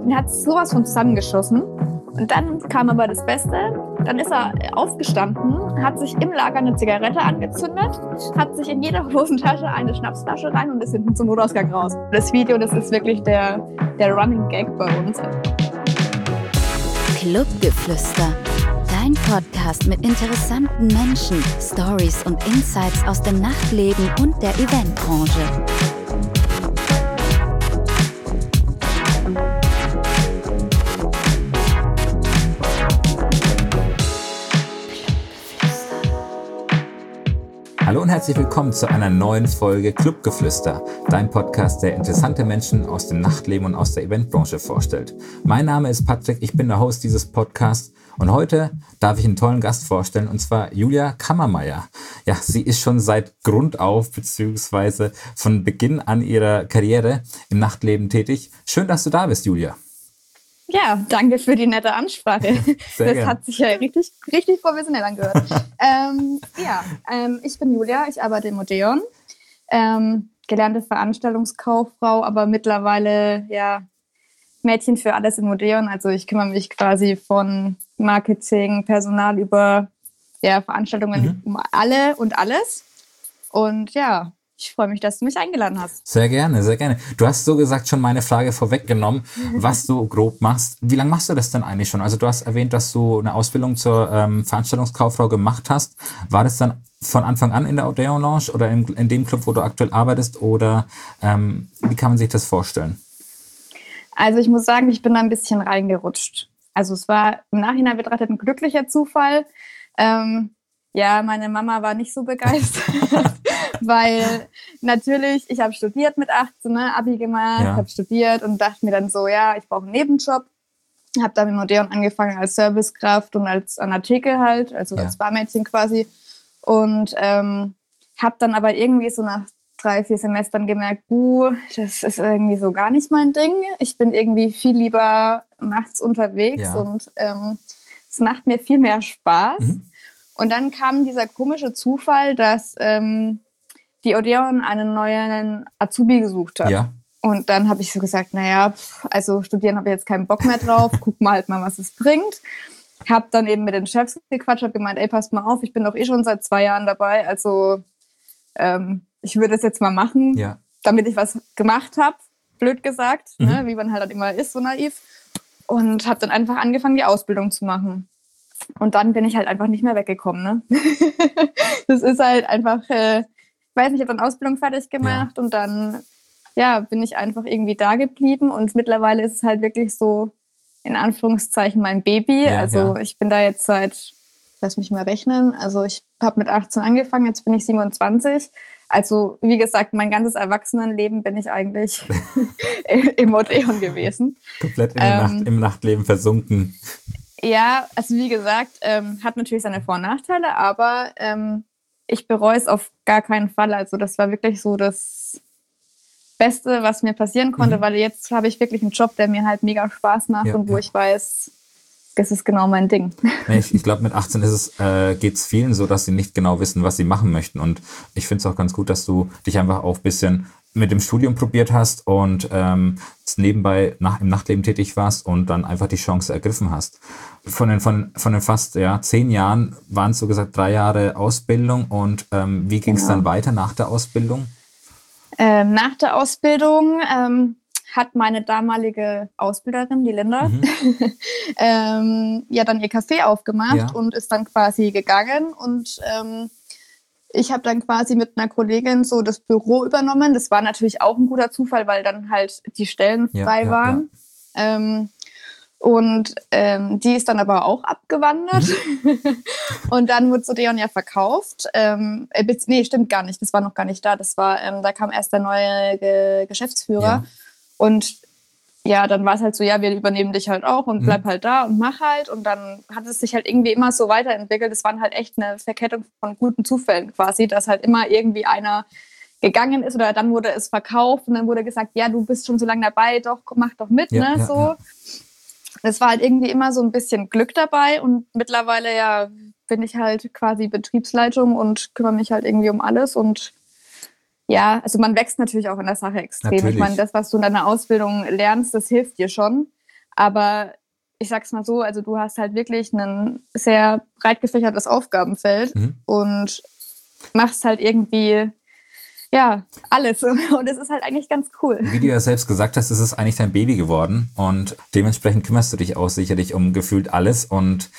Und er hat sowas von zusammengeschossen. Und dann kam aber das Beste. Dann ist er aufgestanden, hat sich im Lager eine Zigarette angezündet, hat sich in jeder Hosentasche eine Schnapsflasche rein und ist hinten zum Notausgang raus. Das Video, das ist wirklich der Running Gag bei uns. Clubgeflüster. Dein Podcast mit interessanten Menschen, Stories und Insights aus dem Nachtleben und der Eventbranche. Hallo und herzlich willkommen zu einer neuen Folge Clubgeflüster, dein Podcast, der interessante Menschen aus dem Nachtleben und aus der Eventbranche vorstellt. Mein Name ist Patrick, ich bin der Host dieses Podcasts und heute darf ich einen tollen Gast vorstellen, und zwar Julia Kammermeier. Ja, sie ist schon seit Grund auf bzw. von Beginn an ihrer Karriere im Nachtleben tätig. Schön, dass du da bist, Julia. Ja, danke für die nette Ansprache. Sehr das hat sich ja richtig professionell angehört. Ich bin Julia, ich arbeite im Odeon. Gelernte Veranstaltungskauffrau, aber mittlerweile Mädchen für alles im Odeon. Also ich kümmere mich quasi von Marketing, Personal über Veranstaltungen um alle und alles. Und ja, ich freue mich, dass du mich eingeladen hast. Sehr gerne, sehr gerne. Du hast so gesagt schon meine Frage vorweggenommen, was du grob machst. Wie lange machst du das denn eigentlich schon? Also du hast erwähnt, dass du eine Ausbildung zur Veranstaltungskauffrau gemacht hast. War das dann von Anfang an in der Odeon Lounge oder in dem Club, wo du aktuell arbeitest? Oder wie kann man sich das vorstellen? Also ich muss sagen, ich bin da ein bisschen reingerutscht. Also es war im Nachhinein betrachtet ein glücklicher Zufall. Meine Mama war nicht so begeistert. Weil natürlich, ich habe studiert mit 18, Abi gemacht, habe studiert und dachte mir dann so, ich brauche einen Nebenjob. Habe dann im Odeon angefangen als Servicekraft und als an der Theke halt, also als Barmädchen quasi. Und habe dann aber irgendwie so nach 3-4 Semestern gemerkt, das ist irgendwie so gar nicht mein Ding. Ich bin irgendwie viel lieber nachts unterwegs und es macht mir viel mehr Spaß. Und dann kam dieser komische Zufall, dass die Odeon einen neuen Azubi gesucht hat. Ja. Und dann habe ich so gesagt, also studieren habe ich jetzt keinen Bock mehr drauf, guck mal halt mal, was es bringt. Habe dann eben mit den Chefs gequatscht, habe gemeint, passt mal auf, ich bin doch schon seit 2 Jahren dabei, also ich würde es jetzt mal machen, damit ich was gemacht habe, blöd gesagt, wie man halt immer ist, so naiv. Und habe dann einfach angefangen, die Ausbildung zu machen. Und dann bin ich halt einfach nicht mehr weggekommen, ne? Das ist halt einfach... ich habe dann Ausbildung fertig gemacht und dann bin ich einfach irgendwie da geblieben und mittlerweile ist es halt wirklich so in Anführungszeichen mein Baby. Ich bin da jetzt lass mich mal rechnen, also ich habe mit 18 angefangen, jetzt bin ich 27. Also wie gesagt, mein ganzes Erwachsenenleben bin ich eigentlich im Odeon gewesen. Komplett im Nachtleben versunken. Ja, also wie gesagt, hat natürlich seine Vor- und Nachteile, aber ich bereue es auf gar keinen Fall. Also das war wirklich so das Beste, was mir passieren konnte, weil jetzt habe ich wirklich einen Job, der mir halt mega Spaß macht und wo ich weiß, das ist genau mein Ding. Ich glaube, mit 18 geht es vielen so, dass sie nicht genau wissen, was sie machen möchten. Und ich finde es auch ganz gut, dass du dich einfach auch ein bisschen mit dem Studium probiert hast und nebenbei im Nachtleben tätig warst und dann einfach die Chance ergriffen hast. Von den fast 10 Jahren waren es so gesagt 3 Jahre Ausbildung und wie ging es dann weiter nach der Ausbildung? Nach der Ausbildung hat meine damalige Ausbilderin, die Linda, dann ihr Café aufgemacht und ist dann quasi gegangen und ich habe dann quasi mit einer Kollegin so das Büro übernommen. Das war natürlich auch ein guter Zufall, weil dann halt die Stellen frei waren. Die ist dann aber auch abgewandert. Und dann wurde Odeon verkauft. Stimmt gar nicht. Das war noch gar nicht da. Das war, da kam erst der neue Geschäftsführer. Ja. Und dann war es halt so, wir übernehmen dich halt auch und bleib halt da und mach halt. Und dann hat es sich halt irgendwie immer so weiterentwickelt. Es waren halt echt eine Verkettung von guten Zufällen quasi, dass halt immer irgendwie einer gegangen ist oder dann wurde es verkauft und dann wurde gesagt, du bist schon so lange dabei, doch, mach doch mit, Es war halt irgendwie immer so ein bisschen Glück dabei und mittlerweile bin ich halt quasi Betriebsleitung und kümmere mich halt irgendwie um alles und also man wächst natürlich auch in der Sache extrem. Natürlich. Ich meine, das, was du in deiner Ausbildung lernst, das hilft dir schon. Aber ich sag's mal so, also du hast halt wirklich ein sehr breit gefächertes Aufgabenfeld und machst halt irgendwie, ja, alles. Und es ist halt eigentlich ganz cool. Wie du ja selbst gesagt hast, ist es eigentlich dein Baby geworden und dementsprechend kümmerst du dich auch sicherlich um gefühlt alles und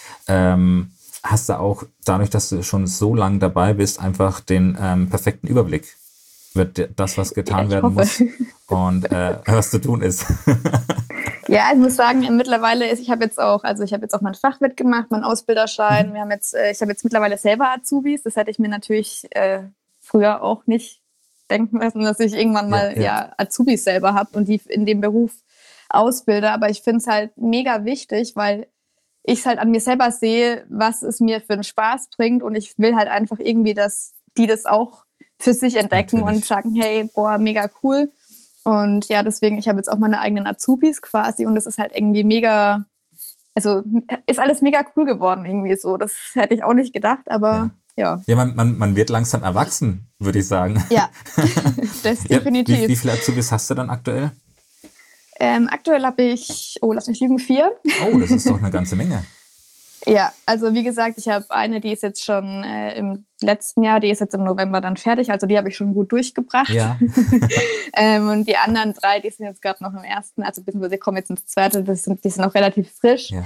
hast da auch, dadurch, dass du schon so lange dabei bist, einfach den perfekten Überblick. Wird das, was getan werden muss und was zu tun ist. Ja, ich muss sagen, mittlerweile ich habe jetzt auch mein Fachwirt gemacht, meinen Ausbilderschein. Ich habe jetzt mittlerweile selber Azubis. Das hätte ich mir natürlich früher auch nicht denken lassen, dass ich irgendwann mal Azubis selber habe und die in dem Beruf ausbilde. Aber ich finde es halt mega wichtig, weil ich es halt an mir selber sehe, was es mir für einen Spaß bringt. Und ich will halt einfach irgendwie, dass die das auch für sich entdecken und sagen, hey, boah, mega cool. Und ja, deswegen, ich habe jetzt auch meine eigenen Azubis quasi und das ist halt irgendwie mega, also ist alles mega cool geworden irgendwie so. Das hätte ich auch nicht gedacht, aber ja. Ja, man wird langsam erwachsen, würde ich sagen. Ja, das definitiv. Wie viele Azubis hast du dann aktuell? Aktuell habe ich, lass mich lügen, 4. Oh, das ist doch eine ganze Menge. Ja, also wie gesagt, ich habe eine, die ist jetzt schon im letzten Jahr, die ist jetzt im November dann fertig, also die habe ich schon gut durchgebracht. Ja. Und die anderen 3, die sind jetzt gerade noch im ersten, also beziehungsweise kommen jetzt ins zweite, die sind noch relativ frisch. Ja.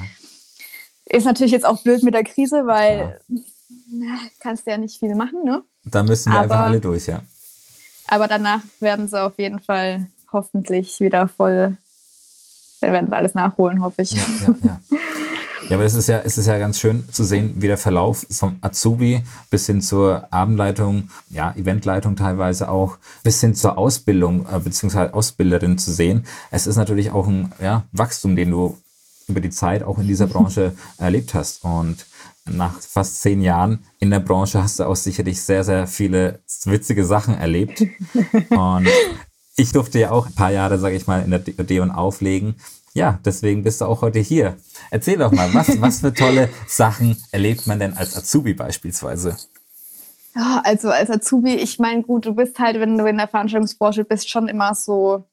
Ist natürlich jetzt auch blöd mit der Krise, weil kannst du ja nicht viel machen, ne? Da müssen wir einfach alle durch, ja. Aber danach werden sie auf jeden Fall hoffentlich wieder voll, dann werden sie alles nachholen, hoffe ich. Ja. Ja, aber es ist ja ganz schön zu sehen, wie der Verlauf vom Azubi bis hin zur Abendleitung, ja, Eventleitung teilweise auch, bis hin zur Ausbildung beziehungsweise Ausbilderin zu sehen. Es ist natürlich auch ein Wachstum, den du über die Zeit auch in dieser Branche erlebt hast. Und nach fast 10 Jahren in der Branche hast du auch sicherlich sehr, sehr viele witzige Sachen erlebt. Und ich durfte ja auch ein paar Jahre, sage ich mal, in der D&A auflegen. Ja, deswegen bist du auch heute hier. Erzähl doch mal, was für tolle Sachen erlebt man denn als Azubi beispielsweise? Ja, also als Azubi, ich meine, gut, du bist halt, wenn du in der Veranstaltungsbranche bist, schon immer so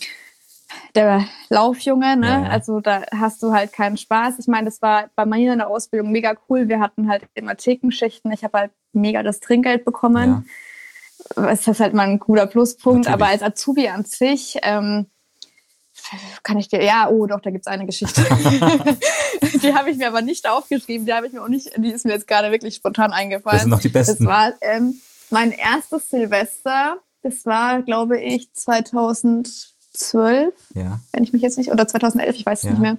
der Laufjunge, ne? Ja. Also da hast du halt keinen Spaß. Ich meine, das war bei mir in der Ausbildung mega cool. Wir hatten halt immer Thekenschichten. Ich habe halt mega das Trinkgeld bekommen. Ja. Das ist halt mal ein cooler Pluspunkt. Natürlich. Aber als Azubi an sich kann ich dir, da gibt's eine Geschichte. Die habe ich mir aber nicht aufgeschrieben, die ist mir jetzt gerade wirklich spontan eingefallen. Das sind noch die besten. Das war mein erstes Silvester, das war, glaube ich, 2012, wenn ich mich jetzt nicht, oder 2011, ich weiß es nicht mehr.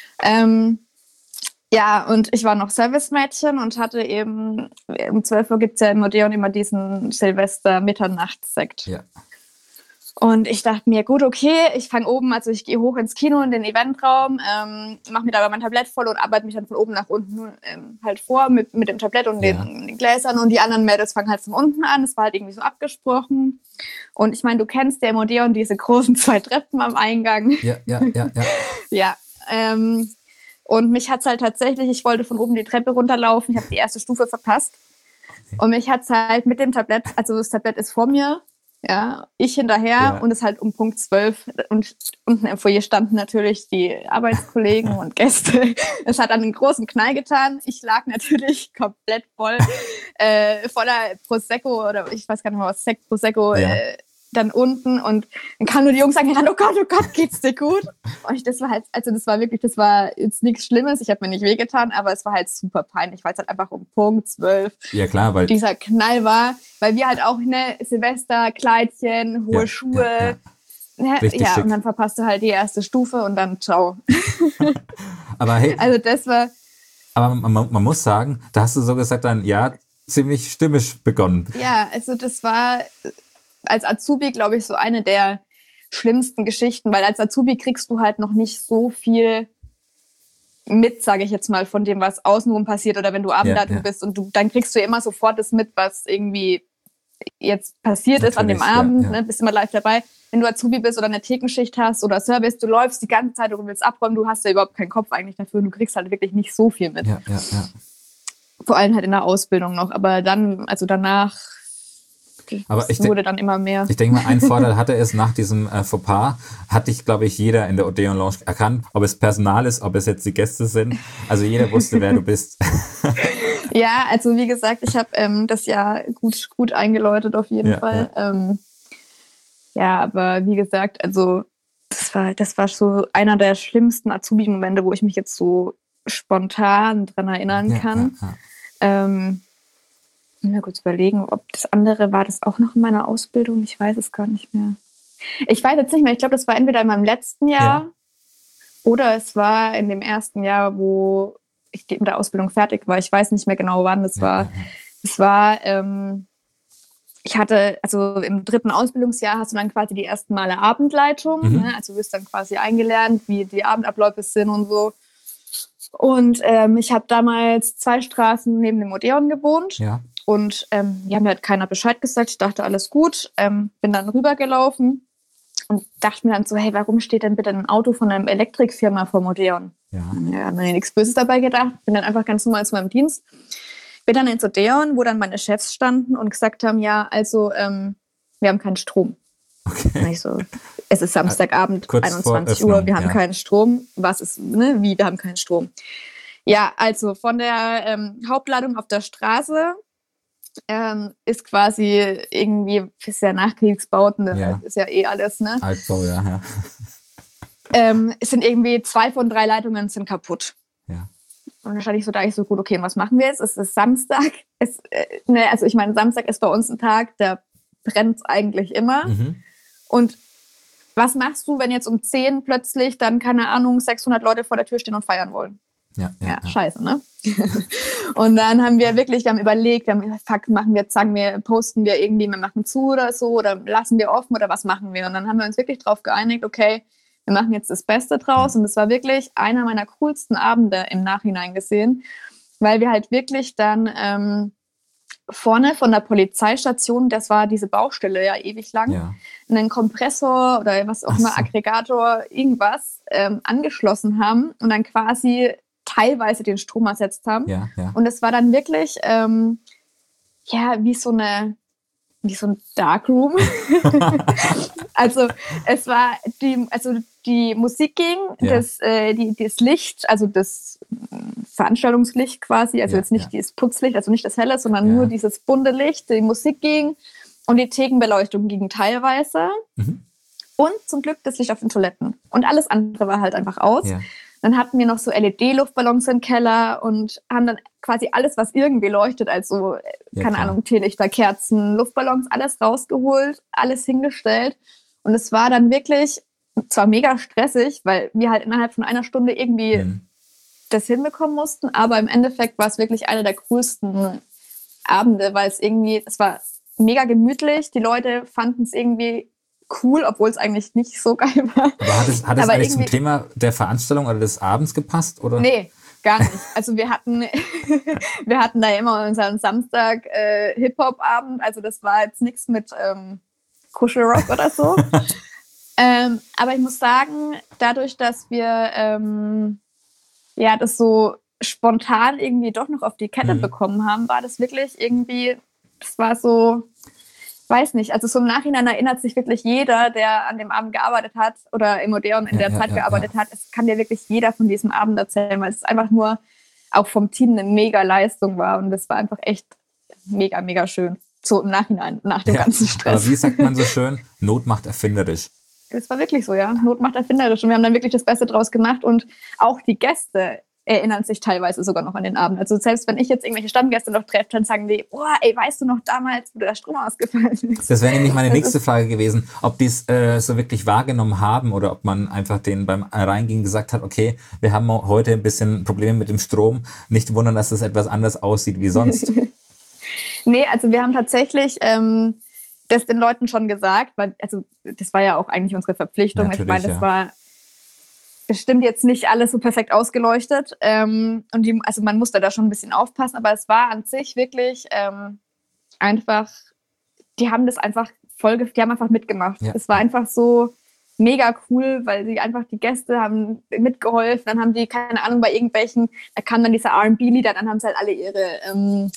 Und ich war noch Servicemädchen und hatte eben, um 12 Uhr gibt's ja im Odeon immer diesen Silvester-Mitternachtssekt. Ja. Und ich dachte mir, gut, okay, ich fange oben, also ich gehe hoch ins Kino, in den Eventraum, mache mir dabei mein Tablett voll und arbeite mich dann von oben nach unten halt vor mit dem Tablett und den Gläsern und die anderen Mädels fangen halt von unten an. Das war halt irgendwie so abgesprochen. Und ich meine, du kennst ja im Odeon diese großen 2 Treppen am Eingang. Ja. Und mich hat's halt tatsächlich, ich wollte von oben die Treppe runterlaufen, ich habe die erste Stufe verpasst. Okay. Und mich hat's halt mit dem Tablett, also das Tablett ist vor mir, ich hinterher und es halt um Punkt 12 und unten im Foyer standen natürlich die Arbeitskollegen und Gäste. Es hat dann einen großen Knall getan. Ich lag natürlich komplett voller Prosecco oder ich weiß gar nicht mehr was, Sekt, Prosecco, dann unten und dann kamen nur die Jungs sagen, oh Gott, geht's dir gut? Und das war jetzt nichts Schlimmes, ich habe mir nicht wehgetan, aber es war halt super peinlich, weil es halt einfach um Punkt 12 weil dieser Knall war, weil wir halt auch, Silvester, Kleidchen, hohe Schuhe, richtig und dann verpasst du halt die erste Stufe und dann ciao. Aber hey, also das war... Aber man muss sagen, da hast du so gesagt, dann ziemlich stürmisch begonnen. Ja, also das war... als Azubi, glaube ich, so eine der schlimmsten Geschichten, weil als Azubi kriegst du halt noch nicht so viel mit, sage ich jetzt mal, von dem, was außenrum passiert oder wenn du Abendleitung bist und dann kriegst du immer sofort das mit, was irgendwie jetzt passiert ist an dem Abend, bist immer live dabei. Wenn du Azubi bist oder eine Thekenschicht hast oder Service, du läufst die ganze Zeit, du willst abräumen, du hast ja überhaupt keinen Kopf eigentlich dafür und du kriegst halt wirklich nicht so viel mit. Vor allem halt in der Ausbildung noch, aber dann, also danach Aber das wurde dann immer mehr. Ich denke mal, ein Vorteil hatte es nach diesem Fauxpas, hat dich, glaube ich, jeder in der Odeon Lounge erkannt, ob es Personal ist, ob es jetzt die Gäste sind. Also jeder wusste, wer du bist. Ja, also wie gesagt, ich habe das Jahr gut eingeläutet auf jeden Fall. Ja. Aber wie gesagt, also das war so einer der schlimmsten Azubi-Momente, wo ich mich jetzt so spontan dran erinnern kann. Mir kurz überlegen, ob das andere war das auch noch in meiner Ausbildung. Ich weiß es gar nicht mehr. Ich weiß jetzt nicht mehr. Ich glaube, das war entweder in meinem letzten Jahr oder es war in dem ersten Jahr, wo ich mit der Ausbildung fertig war. Ich weiß nicht mehr genau, wann das war. Es war, ich hatte, also im 3. Ausbildungsjahr hast du dann quasi die ersten Male Abendleitung. Ne? Also du wirst dann quasi eingelernt, wie die Abendabläufe sind und so. Und ich habe damals 2 Straßen neben dem Odeon gewohnt. Ja. Und die haben mir halt keiner Bescheid gesagt. Ich dachte, alles gut. Bin dann rübergelaufen und dachte mir dann so, hey, warum steht denn bitte ein Auto von einer Elektrikfirma vor Odeon? Ja, habe mir nichts Böses dabei gedacht. Bin dann einfach ganz normal zu meinem Dienst. Bin dann ins Odeon, wo dann meine Chefs standen und gesagt haben, ja, also wir haben keinen Strom. Okay. Und ich so, es ist Samstagabend, 21 Uhr, wir haben keinen Strom. Was ist, ne? Wie, wir haben keinen Strom? Ja, also von der Hauptladung auf der Straße ist quasi irgendwie, ist ja Nachkriegsbauten, ist ja eh alles, ne? Altbau, ja. Es sind irgendwie 2 von 3 Leitungen sind kaputt. Ja. Und wahrscheinlich so, da ich so, gut, okay, was machen wir jetzt? Es ist Samstag. Also ich meine, Samstag ist bei uns ein Tag, da brennt es eigentlich immer. Und was machst du, wenn jetzt um 10 plötzlich dann, keine Ahnung, 600 Leute vor der Tür stehen und feiern wollen? Ja, scheiße, ne? Und dann haben wir überlegt, fuck, posten wir irgendwie, wir machen zu oder so, oder lassen wir offen oder was machen wir? Und dann haben wir uns wirklich drauf geeinigt, okay, wir machen jetzt das Beste draus. Und es war wirklich einer meiner coolsten Abende im Nachhinein gesehen, weil wir halt wirklich dann vorne von der Polizeistation, das war diese Baustelle ja ewig lang, einen Kompressor oder was auch immer, Aggregator, irgendwas angeschlossen haben und dann quasi teilweise den Strom ersetzt haben. Ja. Und es war dann wirklich wie so ein Darkroom. Also es war die Musik ging, das Licht, also das Veranstaltungslicht quasi, also jetzt nicht dieses Putzlicht, also nicht das helle, sondern nur dieses bunte Licht, die Musik ging und die Thekenbeleuchtung ging teilweise und zum Glück das Licht auf den Toiletten. Und alles andere war halt einfach aus. Ja. Dann hatten wir noch so LED-Luftballons im Keller und haben dann quasi alles, was irgendwie leuchtet, also, keine Ahnung, Teelichter, Kerzen, Luftballons, alles rausgeholt, alles hingestellt. Und es war dann wirklich, zwar mega stressig, weil wir halt innerhalb von einer Stunde irgendwie das hinbekommen mussten, aber im Endeffekt war es wirklich einer der coolsten Abende, weil es war mega gemütlich, die Leute fanden es irgendwie cool, obwohl es eigentlich nicht so geil war. Aber hat es eigentlich zum Thema der Veranstaltung oder des Abends gepasst? Oder? Nee, gar nicht. Also wir hatten da immer unseren Samstag Hip-Hop-Abend, also das war jetzt nichts mit Kuschelrock oder so. Aber ich muss sagen, dadurch, dass wir das so spontan irgendwie doch noch auf die Kette bekommen haben, war das wirklich irgendwie, das war so, weiß nicht, also so im Nachhinein erinnert sich wirklich jeder, der an dem Abend gearbeitet hat oder im Odeon in der Zeit gearbeitet hat, es kann dir wirklich jeder von diesem Abend erzählen, weil es einfach nur auch vom Team eine mega Leistung war und das war einfach echt mega, mega schön. So im Nachhinein, nach dem ganzen Stress. Aber wie sagt man so schön, Not macht erfinderisch. Das war wirklich so, ja. Not macht erfinderisch. Und wir haben dann wirklich das Beste draus gemacht. Und auch die Gäste erinnern sich teilweise sogar noch an den Abend. Also selbst wenn ich jetzt irgendwelche Stammgäste noch treffe, dann sagen die, weißt du noch damals, wo der Strom ausgefallen ist? Das wäre nämlich meine nächste Frage gewesen, ob die es so wirklich wahrgenommen haben oder ob man einfach denen beim Reingehen gesagt hat, okay, wir haben heute ein bisschen Probleme mit dem Strom. Nicht wundern, dass es etwas anders aussieht wie sonst. Nee, also wir haben tatsächlich das den Leuten schon gesagt, weil also das war ja auch eigentlich unsere Verpflichtung. Ich meine, das war bestimmt jetzt nicht alles so perfekt ausgeleuchtet und also man musste da schon ein bisschen aufpassen, aber es war an sich wirklich einfach, die haben einfach mitgemacht. Ja. Es war einfach so mega cool, weil sie einfach, die Gäste haben mitgeholfen, dann haben die, keine Ahnung, bei irgendwelchen, da kam dann diese R&B-Lieder, dann haben sie halt alle ihre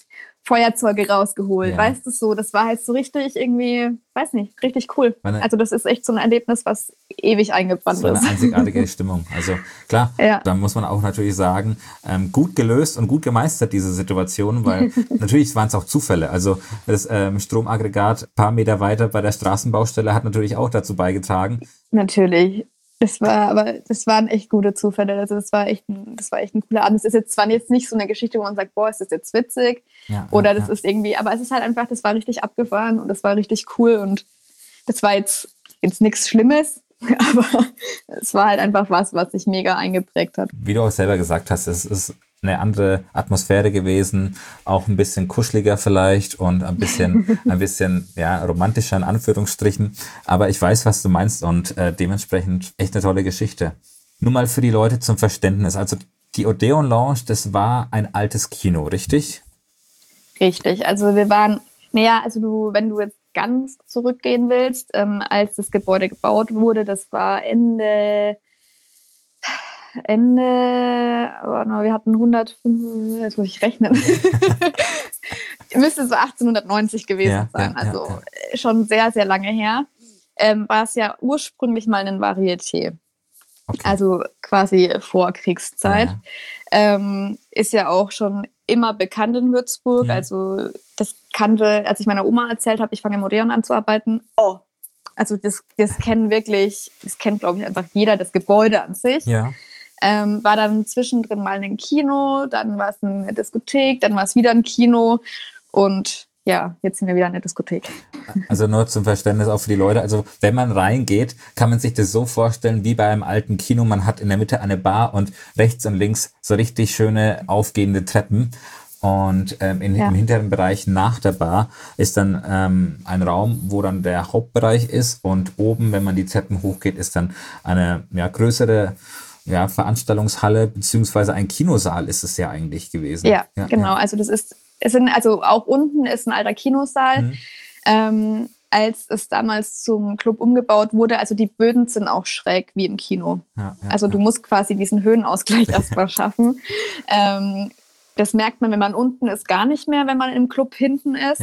Feuerzeuge rausgeholt, weißt du so, das war halt so richtig irgendwie, weiß nicht, richtig cool. Also das ist echt so ein Erlebnis, was ewig eingebrannt ist. So eine einzigartige Stimmung. Also klar, da muss man auch natürlich sagen, gut gelöst und gut gemeistert diese Situation, weil natürlich waren es auch Zufälle. Also das Stromaggregat ein paar Meter weiter bei der Straßenbaustelle hat natürlich auch dazu beigetragen. Natürlich. Das waren echt gute Zufälle. Also das war echt ein cooler Abend. Das ist zwar jetzt nicht so eine Geschichte, wo man sagt, boah, ist das jetzt witzig? Oder das ist irgendwie, aber es ist halt einfach, das war richtig abgefahren und das war richtig cool und das war jetzt nichts Schlimmes, aber es war halt einfach was sich mega eingeprägt hat. Wie du auch selber gesagt hast, es ist eine andere Atmosphäre gewesen, auch ein bisschen kuscheliger vielleicht und ein bisschen romantischer in Anführungsstrichen. Aber ich weiß, was du meinst und dementsprechend echt eine tolle Geschichte. Nur mal für die Leute zum Verständnis. Also die Odeon Lounge, das war ein altes Kino, richtig? Richtig. Also wir waren, wenn du jetzt ganz zurückgehen willst, als das Gebäude gebaut wurde, das war Ende, wir hatten 105, jetzt muss ich rechnen, müsste so 1890 gewesen sein, schon sehr, sehr lange her, war es ja ursprünglich mal ein Varieté, also quasi Vorkriegszeit, ist ja auch schon immer bekannt in Würzburg, also das kannte, als ich meiner Oma erzählt habe, ich fange im Odeon an zu arbeiten, also das kennt, glaube ich, einfach jeder, das Gebäude an sich. Ja. War dann zwischendrin mal ein Kino, dann war es eine Diskothek, dann war es wieder ein Kino und ja, jetzt sind wir wieder in der Diskothek. Also nur zum Verständnis auch für die Leute, also wenn man reingeht, kann man sich das so vorstellen wie bei einem alten Kino, man hat in der Mitte eine Bar und rechts und links so richtig schöne aufgehende Treppen und im hinteren Bereich nach der Bar ist dann ein Raum, wo dann der Hauptbereich ist und oben, wenn man die Treppen hochgeht, ist dann eine größere Veranstaltungshalle beziehungsweise ein Kinosaal ist es ja eigentlich gewesen. Ja, genau. Also also auch unten ist ein alter Kinosaal. Als es damals zum Club umgebaut wurde, also die Böden sind auch schräg wie im Kino. Also du musst quasi diesen Höhenausgleich erstmal schaffen. Das merkt man, wenn man unten ist, gar nicht mehr, wenn man im Club hinten ist.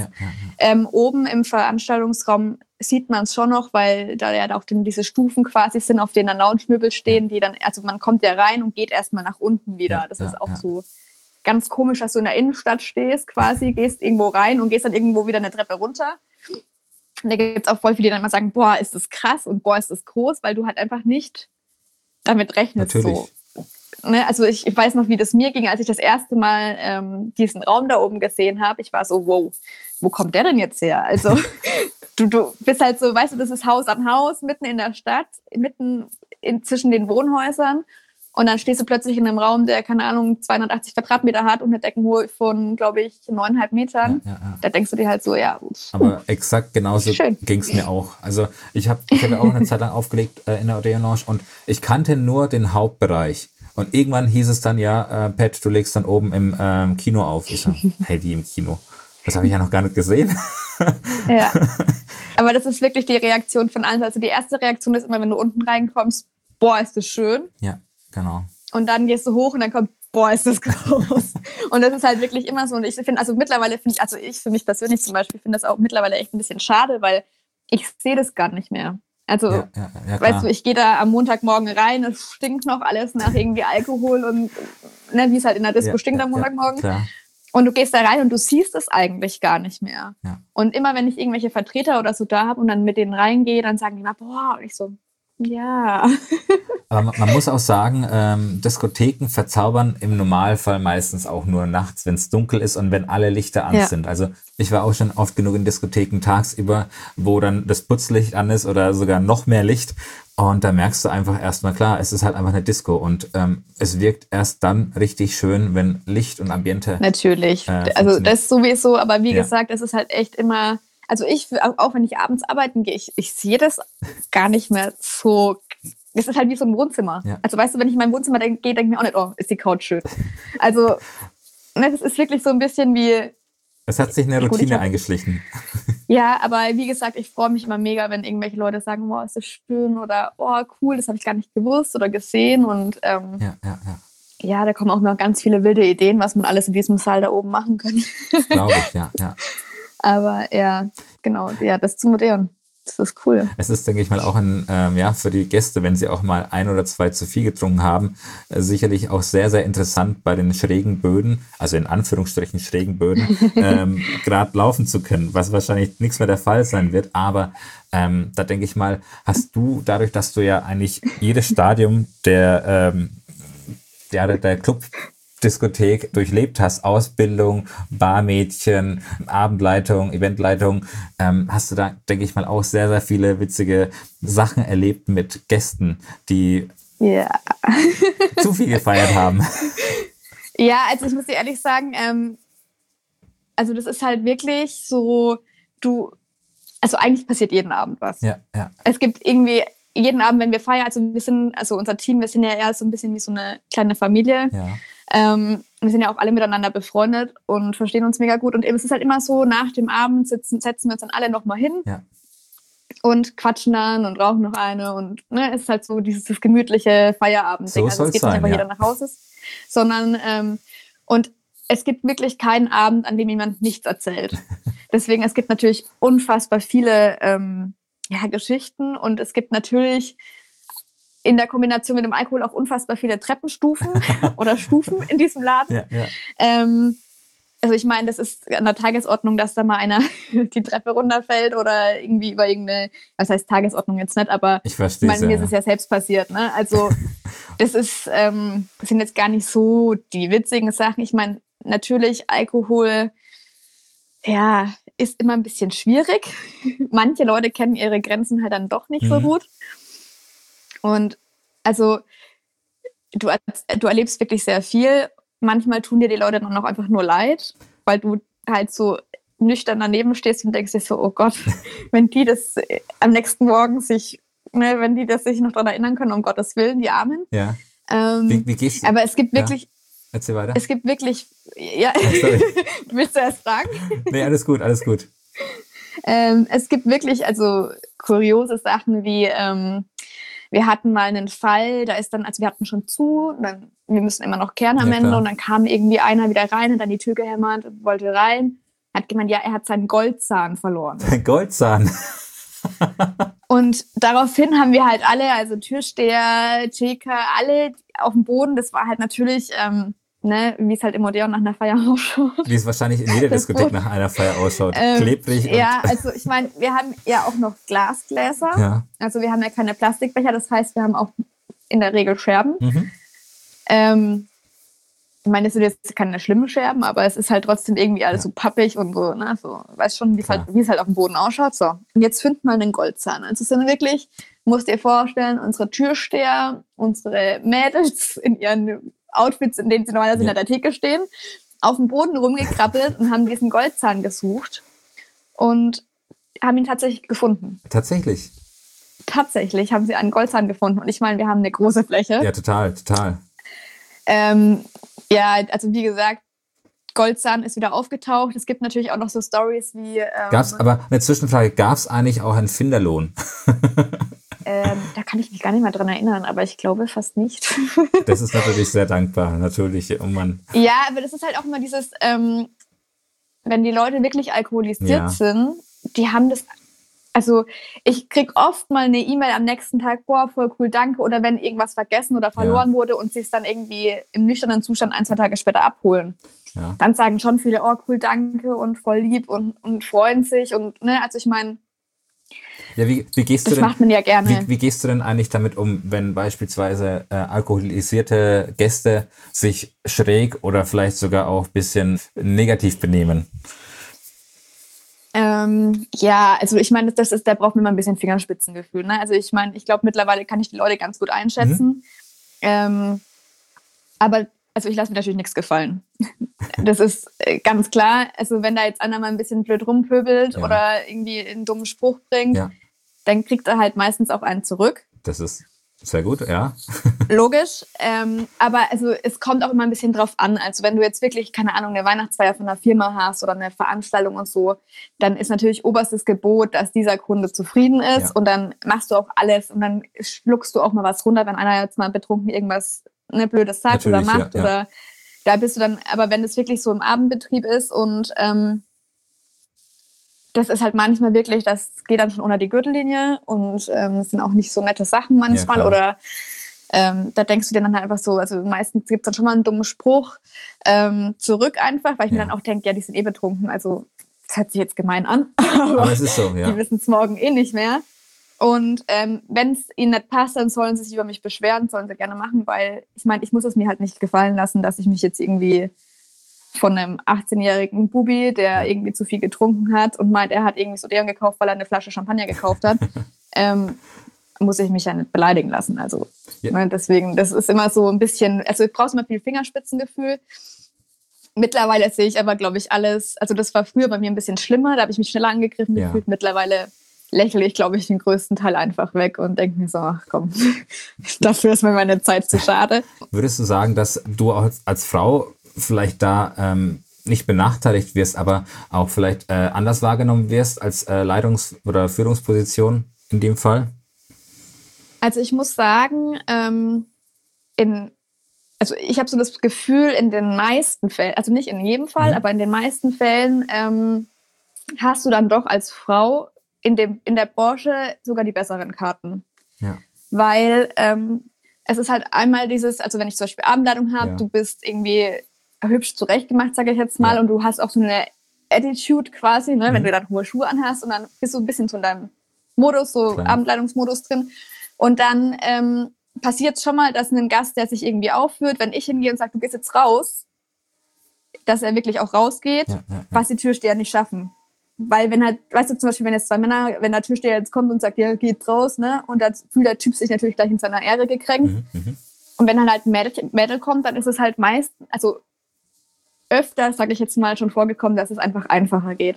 Oben im Veranstaltungsraum sieht man es schon noch, weil da ja auch diese Stufen quasi sind, auf denen dann Lounge-Möbel stehen, die dann, also man kommt ja rein und geht erstmal nach unten wieder. Das ist auch so ganz komisch, dass du in der Innenstadt stehst quasi, gehst irgendwo rein und gehst dann irgendwo wieder eine Treppe runter. Und da gibt es auch voll viele, die dann mal sagen, boah, ist das krass und boah, ist das groß, weil du halt einfach nicht damit rechnest. Natürlich. So. Ne, also ich weiß noch, wie das mir ging, als ich das erste Mal diesen Raum da oben gesehen habe. Ich war so, wow, wo kommt der denn jetzt her? Also du bist halt so, weißt du, das ist Haus an Haus, mitten in der Stadt, zwischen den Wohnhäusern. Und dann stehst du plötzlich in einem Raum, der, keine Ahnung, 280 Quadratmeter hat und eine Deckenhöhe von, glaube ich, 9,5 Metern. Da denkst du dir halt so, Aber exakt genauso ging es mir auch. Also ich habe auch eine Zeit lang aufgelegt in der Odeon Lounge und ich kannte nur den Hauptbereich. Und irgendwann hieß es dann, Pat, du legst dann oben im Kino auf. Ich so, hey, wie im Kino? Das habe ich ja noch gar nicht gesehen. Ja, aber das ist wirklich die Reaktion von allen. Also die erste Reaktion ist immer, wenn du unten reinkommst, boah, ist das schön. Ja, genau. Und dann gehst du hoch und dann kommt, boah, ist das groß. Und das ist halt wirklich immer so. Und ich finde, also mittlerweile ich für mich persönlich zum Beispiel, finde das auch mittlerweile echt ein bisschen schade, weil ich sehe das gar nicht mehr. Also, weißt du, ich gehe da am Montagmorgen rein, es stinkt noch alles nach irgendwie Alkohol und wie es halt in der Disco stinkt am Montagmorgen. Klar. Und du gehst da rein und du siehst es eigentlich gar nicht mehr. Ja. Und immer, wenn ich irgendwelche Vertreter oder so da habe und dann mit denen reingehe, dann sagen die immer, boah, und ich so, ja. Aber man muss auch sagen, Diskotheken verzaubern im Normalfall meistens auch nur nachts, wenn es dunkel ist und wenn alle Lichter an sind. Also ich war auch schon oft genug in Diskotheken tagsüber, wo dann das Putzlicht an ist oder sogar noch mehr Licht. Und da merkst du einfach erstmal, klar, es ist halt einfach eine Disco und es wirkt erst dann richtig schön, wenn Licht und Ambiente. Natürlich. Also das sowieso, aber wie gesagt, es ist halt echt immer. Also auch wenn ich abends arbeiten gehe, ich sehe das gar nicht mehr so. Das ist halt wie so ein Wohnzimmer. Ja. Also weißt du, wenn ich in mein Wohnzimmer gehe, denke ich mir auch nicht, oh, ist die Couch schön. Also das ist wirklich so ein bisschen wie. Es hat sich eine Routine eingeschlichen. Ja, aber wie gesagt, ich freue mich immer mega, wenn irgendwelche Leute sagen, oh, ist das schön oder oh, cool, das habe ich gar nicht gewusst oder gesehen. Und ja, da kommen auch noch ganz viele wilde Ideen, was man alles in diesem Saal da oben machen kann. Glaube ich, ja. Aber ja, genau, ja, das zu modern. Das ist cool. Es ist, denke ich mal, auch für die Gäste, wenn sie auch mal 1 oder 2 zu viel getrunken haben, sicherlich auch sehr, sehr interessant bei den schrägen Böden, also in Anführungsstrichen schrägen Böden, gerade laufen zu können, was wahrscheinlich nichts mehr der Fall sein wird. Aber da denke ich mal, hast du, dadurch, dass du ja eigentlich jedes Stadium der Clubdiskothek durchlebt hast, Ausbildung, Barmädchen, Abendleitung, Eventleitung, hast du da, denke ich mal, auch sehr, sehr viele witzige Sachen erlebt mit Gästen, die zu viel gefeiert haben. Ja, also ich muss dir ehrlich sagen, also das ist halt wirklich so, also eigentlich passiert jeden Abend was. Ja. Es gibt irgendwie jeden Abend, wenn wir feiern, also unser Team, wir sind ja eher so ein bisschen wie so eine kleine Familie. Ja. Wir sind ja auch alle miteinander befreundet und verstehen uns mega gut. Und eben, es ist halt immer so, nach dem Abend setzen wir uns dann alle nochmal hin und quatschen dann und rauchen noch eine. Und es ist halt so das gemütliche Feierabendding. So also es geht nicht einfach jeder nach Hause, sondern und es gibt wirklich keinen Abend, an dem jemand nichts erzählt. Deswegen, es gibt natürlich unfassbar viele Geschichten und es gibt natürlich in der Kombination mit dem Alkohol auch unfassbar viele Treppenstufen oder Stufen in diesem Laden. Ja. Also ich meine, das ist an der Tagesordnung, dass da mal einer die Treppe runterfällt oder irgendwie über irgendeine, was heißt Tagesordnung jetzt nicht, aber ich verstehe, mir ist es ja selbst passiert. Ne? Also das sind jetzt gar nicht so die witzigen Sachen. Ich meine, natürlich Alkohol, ist immer ein bisschen schwierig. Manche Leute kennen ihre Grenzen halt dann doch nicht so gut. Und also du erlebst wirklich sehr viel. Manchmal tun dir die Leute dann auch einfach nur leid, weil du halt so nüchtern daneben stehst und denkst dir so, oh Gott, wenn die das am nächsten Morgen wenn die das sich noch daran erinnern können, um Gottes Willen, die Armen. Ja. Wie gehst du? Aber es gibt wirklich... Erzähl weiter. Es gibt wirklich... Ja, willst du erst fragen? Nee, alles gut. Es gibt wirklich also kuriose Sachen wie... wir hatten mal einen Fall, da ist dann, also wir hatten schon zu, wir müssen immer noch kehren am Ende und dann kam irgendwie einer wieder rein, hat dann die Tür gehämmert und wollte rein, hat gemeint, er hat seinen Goldzahn verloren. Goldzahn? Und daraufhin haben wir halt alle, also Türsteher, Theke, alle auf dem Boden, das war halt natürlich, wie es halt im Odeon nach einer Feier ausschaut. Wie es wahrscheinlich in jeder Diskothek nach einer Feier ausschaut. Klebrig. Ja, also ich meine, wir haben ja auch noch Glasgläser. Ja. Also wir haben ja keine Plastikbecher, das heißt, wir haben auch in der Regel Scherben. Ich meine, es sind jetzt keine schlimmen Scherben, aber es ist halt trotzdem irgendwie alles so pappig und so, ne? So, weißt schon, wie es halt auf dem Boden ausschaut. So, und jetzt find mal einen Goldzahn. Also es sind wirklich, musst dir vorstellen, unsere Türsteher, unsere Mädels in ihren Outfits, in denen sie normalerweise in der Theke stehen, auf dem Boden rumgekrabbelt und haben diesen Goldzahn gesucht und haben ihn tatsächlich gefunden. Tatsächlich? Tatsächlich haben sie einen Goldzahn gefunden. Und ich meine, wir haben eine große Fläche. Ja, total. Also wie gesagt, Goldzahn ist wieder aufgetaucht. Es gibt natürlich auch noch so Stories wie... Aber eine Zwischenfrage, gab es eigentlich auch einen Finderlohn? Da kann ich mich gar nicht mehr dran erinnern, aber ich glaube fast nicht. Das ist natürlich sehr dankbar, natürlich. Oh Mann. Ja, aber das ist halt auch immer dieses, wenn die Leute wirklich alkoholisiert sind, die haben das, also ich krieg oft mal eine E-Mail am nächsten Tag, boah, voll cool, danke, oder wenn irgendwas vergessen oder verloren wurde und sie es dann irgendwie im nüchternen Zustand 1-2 Tage später abholen. Ja. Dann sagen schon viele, oh cool, danke und voll lieb und freuen sich und, also ich meine, ja, wie gehst das du denn, macht man ja gerne. Wie gehst du denn eigentlich damit um, wenn beispielsweise alkoholisierte Gäste sich schräg oder vielleicht sogar auch ein bisschen negativ benehmen? Also ich meine, da braucht man immer ein bisschen Fingerspitzengefühl. Ne? Also ich meine, ich glaube, mittlerweile kann ich die Leute ganz gut einschätzen. Aber also ich lasse mir natürlich nichts gefallen. Das ist ganz klar. Also wenn da jetzt einer mal ein bisschen blöd rumpöbelt oder irgendwie einen dummen Spruch bringt, dann kriegt er halt meistens auch einen zurück. Das ist sehr gut, ja. Logisch. Aber also es kommt auch immer ein bisschen drauf an. Also wenn du jetzt wirklich, keine Ahnung, eine Weihnachtsfeier von einer Firma hast oder eine Veranstaltung und so, dann ist natürlich oberstes Gebot, dass dieser Kunde zufrieden ist und dann machst du auch alles und dann schluckst du auch mal was runter, wenn einer jetzt mal betrunken irgendwas ne, Blödes sagt oder Natürlich, macht oder da bist du dann, aber wenn es wirklich so im Abendbetrieb ist und das ist halt manchmal wirklich, das geht dann schon unter die Gürtellinie und es sind auch nicht so nette Sachen manchmal oder da denkst du dir dann halt einfach so, also meistens gibt es dann schon mal einen dummen Spruch zurück einfach, weil ich mir dann auch denke, ja, die sind eh betrunken, also das hört sich jetzt gemein an, aber es ist so, die wissen es morgen eh nicht mehr. Und wenn es ihnen nicht passt, dann sollen sie sich über mich beschweren, sollen sie gerne machen, weil ich meine, ich muss es mir halt nicht gefallen lassen, dass ich mich jetzt irgendwie von einem 18-jährigen Bubi, der irgendwie zu viel getrunken hat und meint, er hat irgendwie so Odeon gekauft, weil er eine Flasche Champagner gekauft hat, muss ich mich ja nicht beleidigen lassen. Also deswegen, das ist immer so ein bisschen, also du brauchst immer viel Fingerspitzengefühl. Mittlerweile sehe ich aber, glaube ich, alles, also das war früher bei mir ein bisschen schlimmer, da habe ich mich schneller angegriffen gefühlt. Mittlerweile lächle ich, glaube ich, den größten Teil einfach weg und denke mir so, ach komm, dafür ist mir meine Zeit zu schade. Würdest du sagen, dass du auch als Frau vielleicht da nicht benachteiligt wirst, aber auch vielleicht anders wahrgenommen wirst als Leitungs- oder Führungsposition in dem Fall? Also ich muss sagen, also ich habe so das Gefühl, in den meisten Fällen, also nicht in jedem Fall, aber in den meisten Fällen hast du dann doch als Frau in der Branche sogar die besseren Karten. Ja. Weil es ist halt einmal dieses, also wenn ich zum Beispiel Abendleitung habe, du bist irgendwie hübsch zurechtgemacht, sage ich jetzt mal, und du hast auch so eine Attitude quasi, ne, wenn du dann hohe Schuhe anhast und dann bist du ein bisschen so in deinem Modus, so Abendleitungsmodus drin. Und dann passiert schon mal, dass ein Gast, der sich irgendwie aufführt, wenn ich hingehe und sage, du gehst jetzt raus, dass er wirklich auch rausgeht, was die Türsteher nicht schaffen. Weil wenn halt, weißt du, zum Beispiel, wenn jetzt zwei Männer, wenn der Türsteher jetzt kommt und sagt, ja, geht raus, ne, und dann fühlt der Typ sich natürlich gleich in seiner Ehre gekränkt. Und wenn dann halt ein Mädel kommt, dann ist es halt also öfter, sage ich jetzt mal, schon vorgekommen, dass es einfach einfacher geht.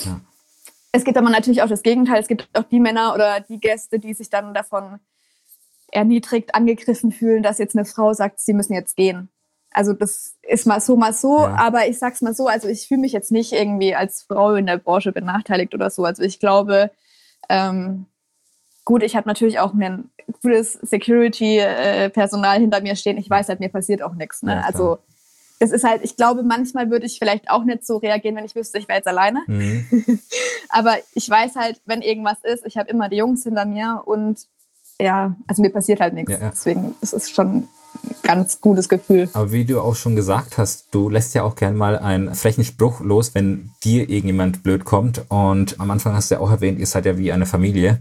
Es gibt aber natürlich auch das Gegenteil. Es gibt auch die Männer oder die Gäste, die sich dann davon erniedrigt, angegriffen fühlen, dass jetzt eine Frau sagt, sie müssen jetzt gehen. Also das ist mal so, aber ich sag's mal so, also ich fühle mich jetzt nicht irgendwie als Frau in der Branche benachteiligt oder so. Also ich glaube, gut, ich habe natürlich auch ein gutes Security-Personal hinter mir stehen. Ich weiß halt, mir passiert auch nichts. Ne? Also das ist halt, ich glaube, manchmal würde ich vielleicht auch nicht so reagieren, wenn ich wüsste, ich wäre jetzt alleine. Aber ich weiß halt, wenn irgendwas ist, ich habe immer die Jungs hinter mir und ja, also mir passiert halt nichts. Deswegen, das ist schon ein ganz gutes Gefühl. Aber wie du auch schon gesagt hast, du lässt ja auch gern mal einen frechen Spruch los, wenn dir irgendjemand blöd kommt. Und am Anfang hast du ja auch erwähnt, ihr seid ja wie eine Familie.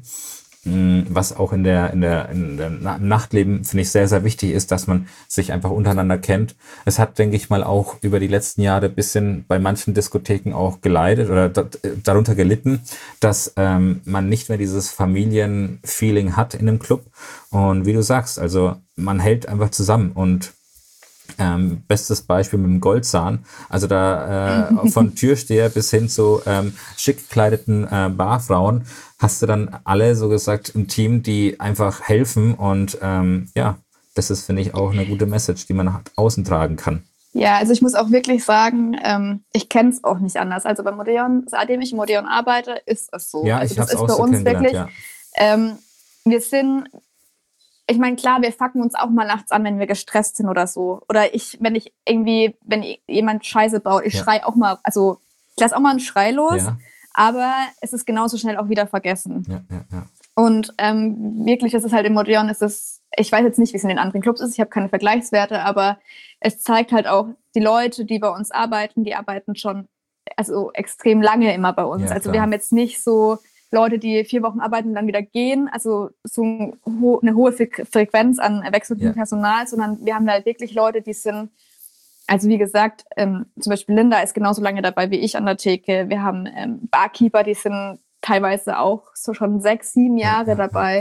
Was auch im Nachtleben, finde ich, sehr, sehr wichtig ist, dass man sich einfach untereinander kennt. Es hat, denke ich mal, auch über die letzten Jahre ein bisschen bei manchen Diskotheken auch geleidet oder darunter gelitten, dass man nicht mehr dieses Familienfeeling hat in einem Club. Und wie du sagst, also man hält einfach zusammen und bestes Beispiel mit dem Goldzahn, also da von Türsteher bis hin zu schick gekleideten Barfrauen hast du dann alle so gesagt im Team, die einfach helfen und das ist, finde ich, auch eine gute Message, die man nach außen tragen kann. Ja, also ich muss auch wirklich sagen, ich kenne es auch nicht anders. Also beim Odeon, seitdem ich im Odeon arbeite, ist es so. Ja, also ich habe es auch bei so uns kennengelernt, wirklich, wir sind, ich meine, klar, wir fucken uns auch mal nachts an, wenn wir gestresst sind oder so. Oder wenn jemand Scheiße baut, ich schrei auch mal, also ich lasse auch mal einen Schrei los, aber es ist genauso schnell auch wieder vergessen. Und wirklich, das ist halt im Odeon, ich weiß jetzt nicht, wie es in den anderen Clubs ist, ich habe keine Vergleichswerte, aber es zeigt halt auch, die Leute, die bei uns arbeiten, die arbeiten schon also extrem lange immer bei uns. Also wir haben jetzt nicht so Leute, die 4 Wochen arbeiten und dann wieder gehen, also so eine hohe Frequenz an wechselndem Personal, sondern wir haben halt wirklich Leute, die sind, also wie gesagt, zum Beispiel Linda ist genauso lange dabei wie ich an der Theke. Wir haben Barkeeper, die sind teilweise auch so schon 6, 7 Jahre dabei.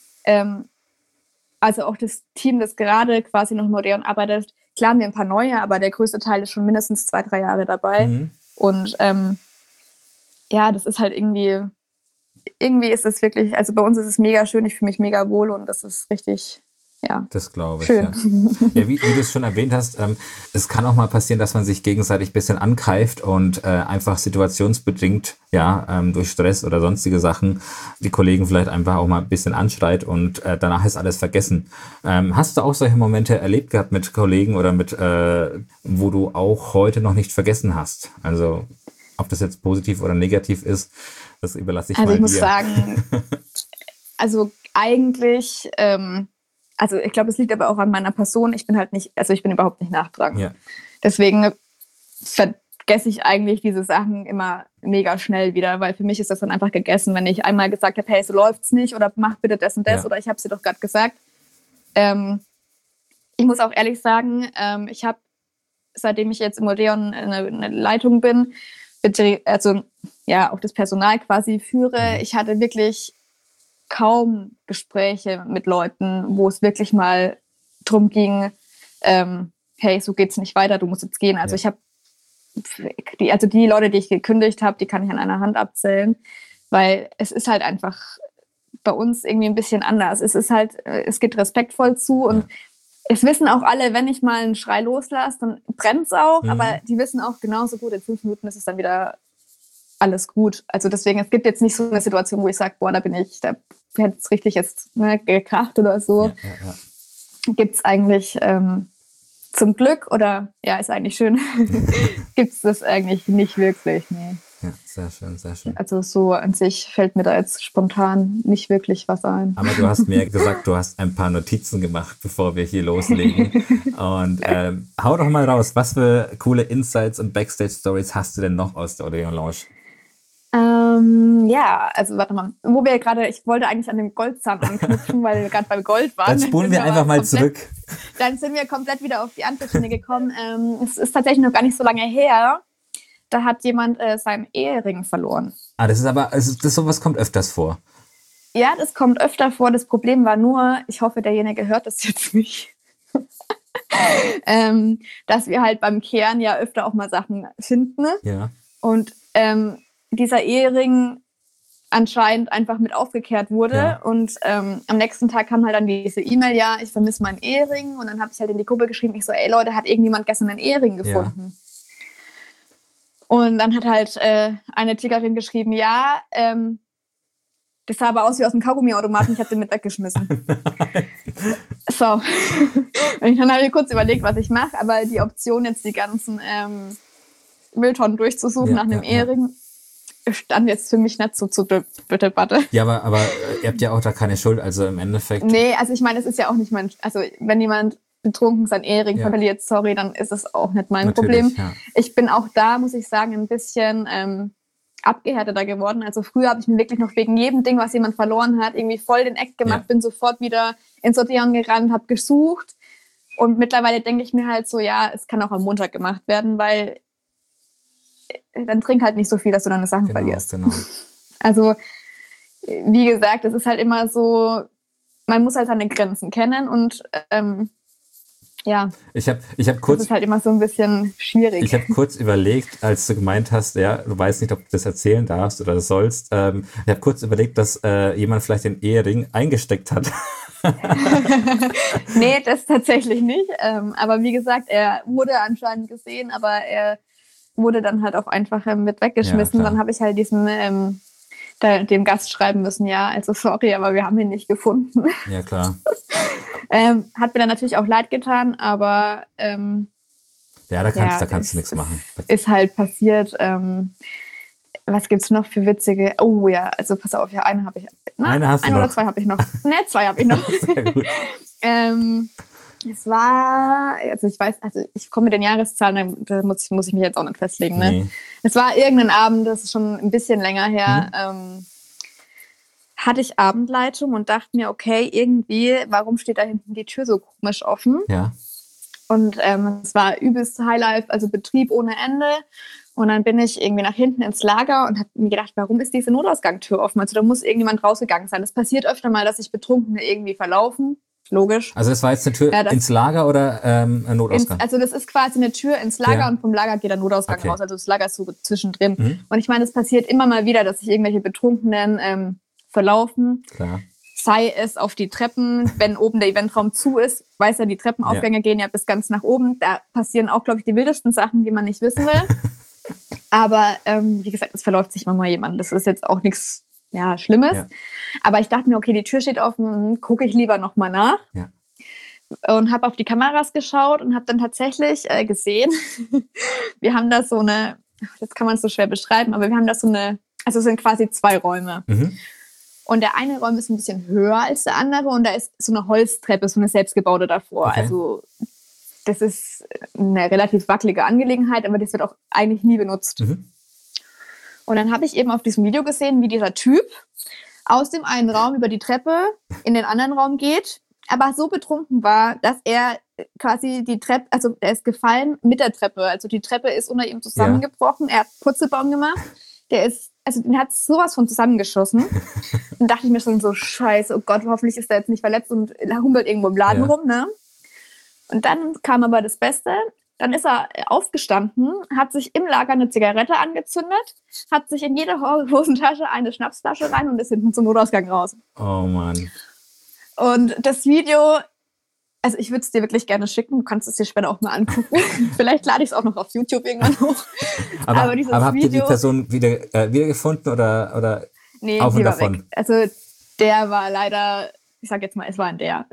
Also auch das Team, das gerade quasi noch im Odeon arbeitet, klar haben wir ein paar neue, aber der größte Teil ist schon mindestens 2, 3 Jahre dabei. Und das ist halt irgendwie ist es wirklich, also bei uns ist es mega schön, ich fühle mich mega wohl und das ist richtig, ja. Das glaube ich, schön. ja. Ja, wie du es schon erwähnt hast, es kann auch mal passieren, dass man sich gegenseitig ein bisschen angreift und einfach situationsbedingt, durch Stress oder sonstige Sachen, die Kollegen vielleicht einfach auch mal ein bisschen anschreit und danach ist alles vergessen. Hast du auch solche Momente erlebt gehabt mit Kollegen oder mit, wo du auch heute noch nicht vergessen hast? Also, ob das jetzt positiv oder negativ ist, das überlasse ich mal dir. Also ich muss sagen, also eigentlich, also ich glaube, es liegt aber auch an meiner Person. Ich bin überhaupt nicht nachtragend. Ja. Deswegen vergesse ich eigentlich diese Sachen immer mega schnell wieder, weil für mich ist das dann einfach gegessen, wenn ich einmal gesagt habe, hey, so läuft's nicht oder mach bitte das und das oder ich habe es dir doch gerade gesagt. Ich muss auch ehrlich sagen, ich habe, seitdem ich jetzt im Odeon eine Leitung bin, auch das Personal quasi führe, ich hatte wirklich kaum Gespräche mit Leuten, wo es wirklich mal drum ging, hey, so geht's nicht weiter, du musst jetzt gehen. Also ich habe die Leute, die ich gekündigt habe, die kann ich an einer Hand abzählen, weil es ist halt einfach bei uns irgendwie ein bisschen anders. Es geht respektvoll zu und es wissen auch alle, wenn ich mal einen Schrei loslasse, dann brennt's auch, aber die wissen auch genauso gut, in 5 Minuten ist es dann wieder alles gut. Also deswegen, es gibt jetzt nicht so eine Situation, wo ich sage, boah, da hätte es richtig jetzt gekracht oder so. Gibt es eigentlich zum Glück oder ist eigentlich schön, gibt es das eigentlich nicht wirklich. Nee. Ja, sehr schön, sehr schön. Also so an sich fällt mir da jetzt spontan nicht wirklich was ein. Aber du hast mir gesagt, du hast ein paar Notizen gemacht, bevor wir hier loslegen. Und hau doch mal raus, was für coole Insights und Backstage-Stories hast du denn noch aus der Odeon Lounge? Also warte mal, ich wollte eigentlich an dem Goldzahn anknüpfen, weil wir gerade beim Gold waren. Dann spulen wir einfach mal zurück. Dann sind wir komplett wieder auf die andere Schiene gekommen. Es ist tatsächlich noch gar nicht so lange her. Da hat jemand seinen Ehering verloren. Sowas kommt öfters vor. Ja, das kommt öfter vor. Das Problem war nur, ich hoffe, derjenige hört das jetzt nicht, dass wir halt beim Kehren ja öfter auch mal Sachen finden. Ja. Und dieser Ehering anscheinend einfach mit aufgekehrt wurde. Ja. Und am nächsten Tag kam halt dann diese E-Mail, ich vermisse meinen Ehering. Und dann habe ich halt in die Gruppe geschrieben, ich so, ey Leute, hat irgendjemand gestern einen Ehering gefunden? Ja. Und dann hat halt eine Tickerin geschrieben, das sah aber aus wie aus dem Kaugummiautomaten, ich habe den mit weggeschmissen. So. Und dann habe ich kurz überlegt, was ich mache, aber die Option, jetzt die ganzen Mülltonnen durchzusuchen nach einem Ehering, stand jetzt für mich nicht so zur Debatte. Ja, aber ihr habt ja auch da keine Schuld, also im Endeffekt. Nee, also ich meine, es ist ja auch nicht wenn jemand betrunken sein Ehering verliert, sorry, dann ist es auch nicht mein Problem. Ja. Ich bin auch da, muss ich sagen, ein bisschen abgehärteter geworden. Also früher habe ich mir wirklich noch wegen jedem Ding, was jemand verloren hat, irgendwie voll den Act gemacht, bin sofort wieder ins Odeon gerannt, habe gesucht. Und mittlerweile denke ich mir halt so, es kann auch am Montag gemacht werden, weil dann trink halt nicht so viel, dass du deine Sachen verlierst. Genau. Also, wie gesagt, es ist halt immer so, man muss halt seine Grenzen kennen und Ich hab kurz, das ist halt immer so ein bisschen schwierig. Ich habe kurz überlegt, als du gemeint hast, du weißt nicht, ob du das erzählen darfst oder sollst. Ich habe kurz überlegt, dass jemand vielleicht den Ehering eingesteckt hat. Nee, das tatsächlich nicht. Aber wie gesagt, er wurde anscheinend gesehen, aber er wurde dann halt auch einfach mit weggeschmissen. Dann habe ich halt dem Gast schreiben müssen, also sorry, aber wir haben ihn nicht gefunden. Ja, klar. Hat mir dann natürlich auch leid getan, aber da kannst du nichts machen. Ist halt passiert. Was gibt's noch für witzige? Oh ja, also pass auf, eine habe ich. Eine hast du noch. Oder zwei habe ich noch. Ne, 2 habe ich noch. Sehr gut. Es war, ich komme mit den Jahreszahlen, da muss ich mich jetzt auch nicht festlegen. Ne? Nee. Es war irgendein Abend, das ist schon ein bisschen länger her, hatte ich Abendleitung und dachte mir, okay, irgendwie, warum steht da hinten die Tür so komisch offen? Ja. Und es war übelst Highlife, also Betrieb ohne Ende. Und dann bin ich irgendwie nach hinten ins Lager und habe mir gedacht, warum ist diese Notausgangstür offen? Also da muss irgendjemand rausgegangen sein. Das passiert öfter mal, dass sich Betrunkene irgendwie verlaufen. Logisch. Also das war jetzt eine Tür ins Lager oder ein Notausgang? Also das ist quasi eine Tür ins Lager und vom Lager geht der Notausgang raus. Also das Lager ist so zwischendrin. Und ich meine, es passiert immer mal wieder, dass sich irgendwelche Betrunkenen verlaufen. Klar. sei es auf die Treppen, wenn oben der Eventraum zu ist, weiß ja, die Treppenaufgänge gehen ja bis ganz nach oben. Da passieren auch, glaube ich, die wildesten Sachen, die man nicht wissen will. Aber wie gesagt, es verläuft sich manchmal jemand. Das ist jetzt auch nichts Schlimmes. Ja. Aber ich dachte mir, okay, die Tür steht offen, gucke ich lieber nochmal nach. Ja. Und habe auf die Kameras geschaut und habe dann tatsächlich gesehen, wir haben da so eine, das kann man so schwer beschreiben, aber wir haben da so eine, also es sind quasi 2 Räume. Mhm. Und der eine Raum ist ein bisschen höher als der andere und da ist so eine Holztreppe, so eine selbstgebaute davor. Okay. Also das ist eine relativ wackelige Angelegenheit, aber das wird auch eigentlich nie benutzt. Mhm. Und dann habe ich eben auf diesem Video gesehen, wie dieser Typ aus dem einen Raum über die Treppe in den anderen Raum geht, aber so betrunken war, dass er quasi die Treppe, also er ist gefallen mit der Treppe. Also die Treppe ist unter ihm zusammengebrochen, Er hat Purzelbaum gemacht. Den hat sowas von zusammengeschossen. Dann dachte ich mir schon so, scheiße, oh Gott, hoffentlich ist er jetzt nicht verletzt und humpelt irgendwo im Laden rum, ne? Und dann kam aber das Beste. Dann ist er aufgestanden, hat sich im Lager eine Zigarette angezündet, hat sich in jede Hosentasche eine Schnapsflasche rein und ist hinten zum Notausgang raus. Oh Mann. Und das Video, also ich würde es dir wirklich gerne schicken, du kannst es dir später auch mal angucken. Vielleicht lade ich es auch noch auf YouTube irgendwann hoch. Aber habt ihr die Person wiedergefunden oder nee, auf und die war davon? Weg. Also der war leider, ich sag jetzt mal, es war ein der.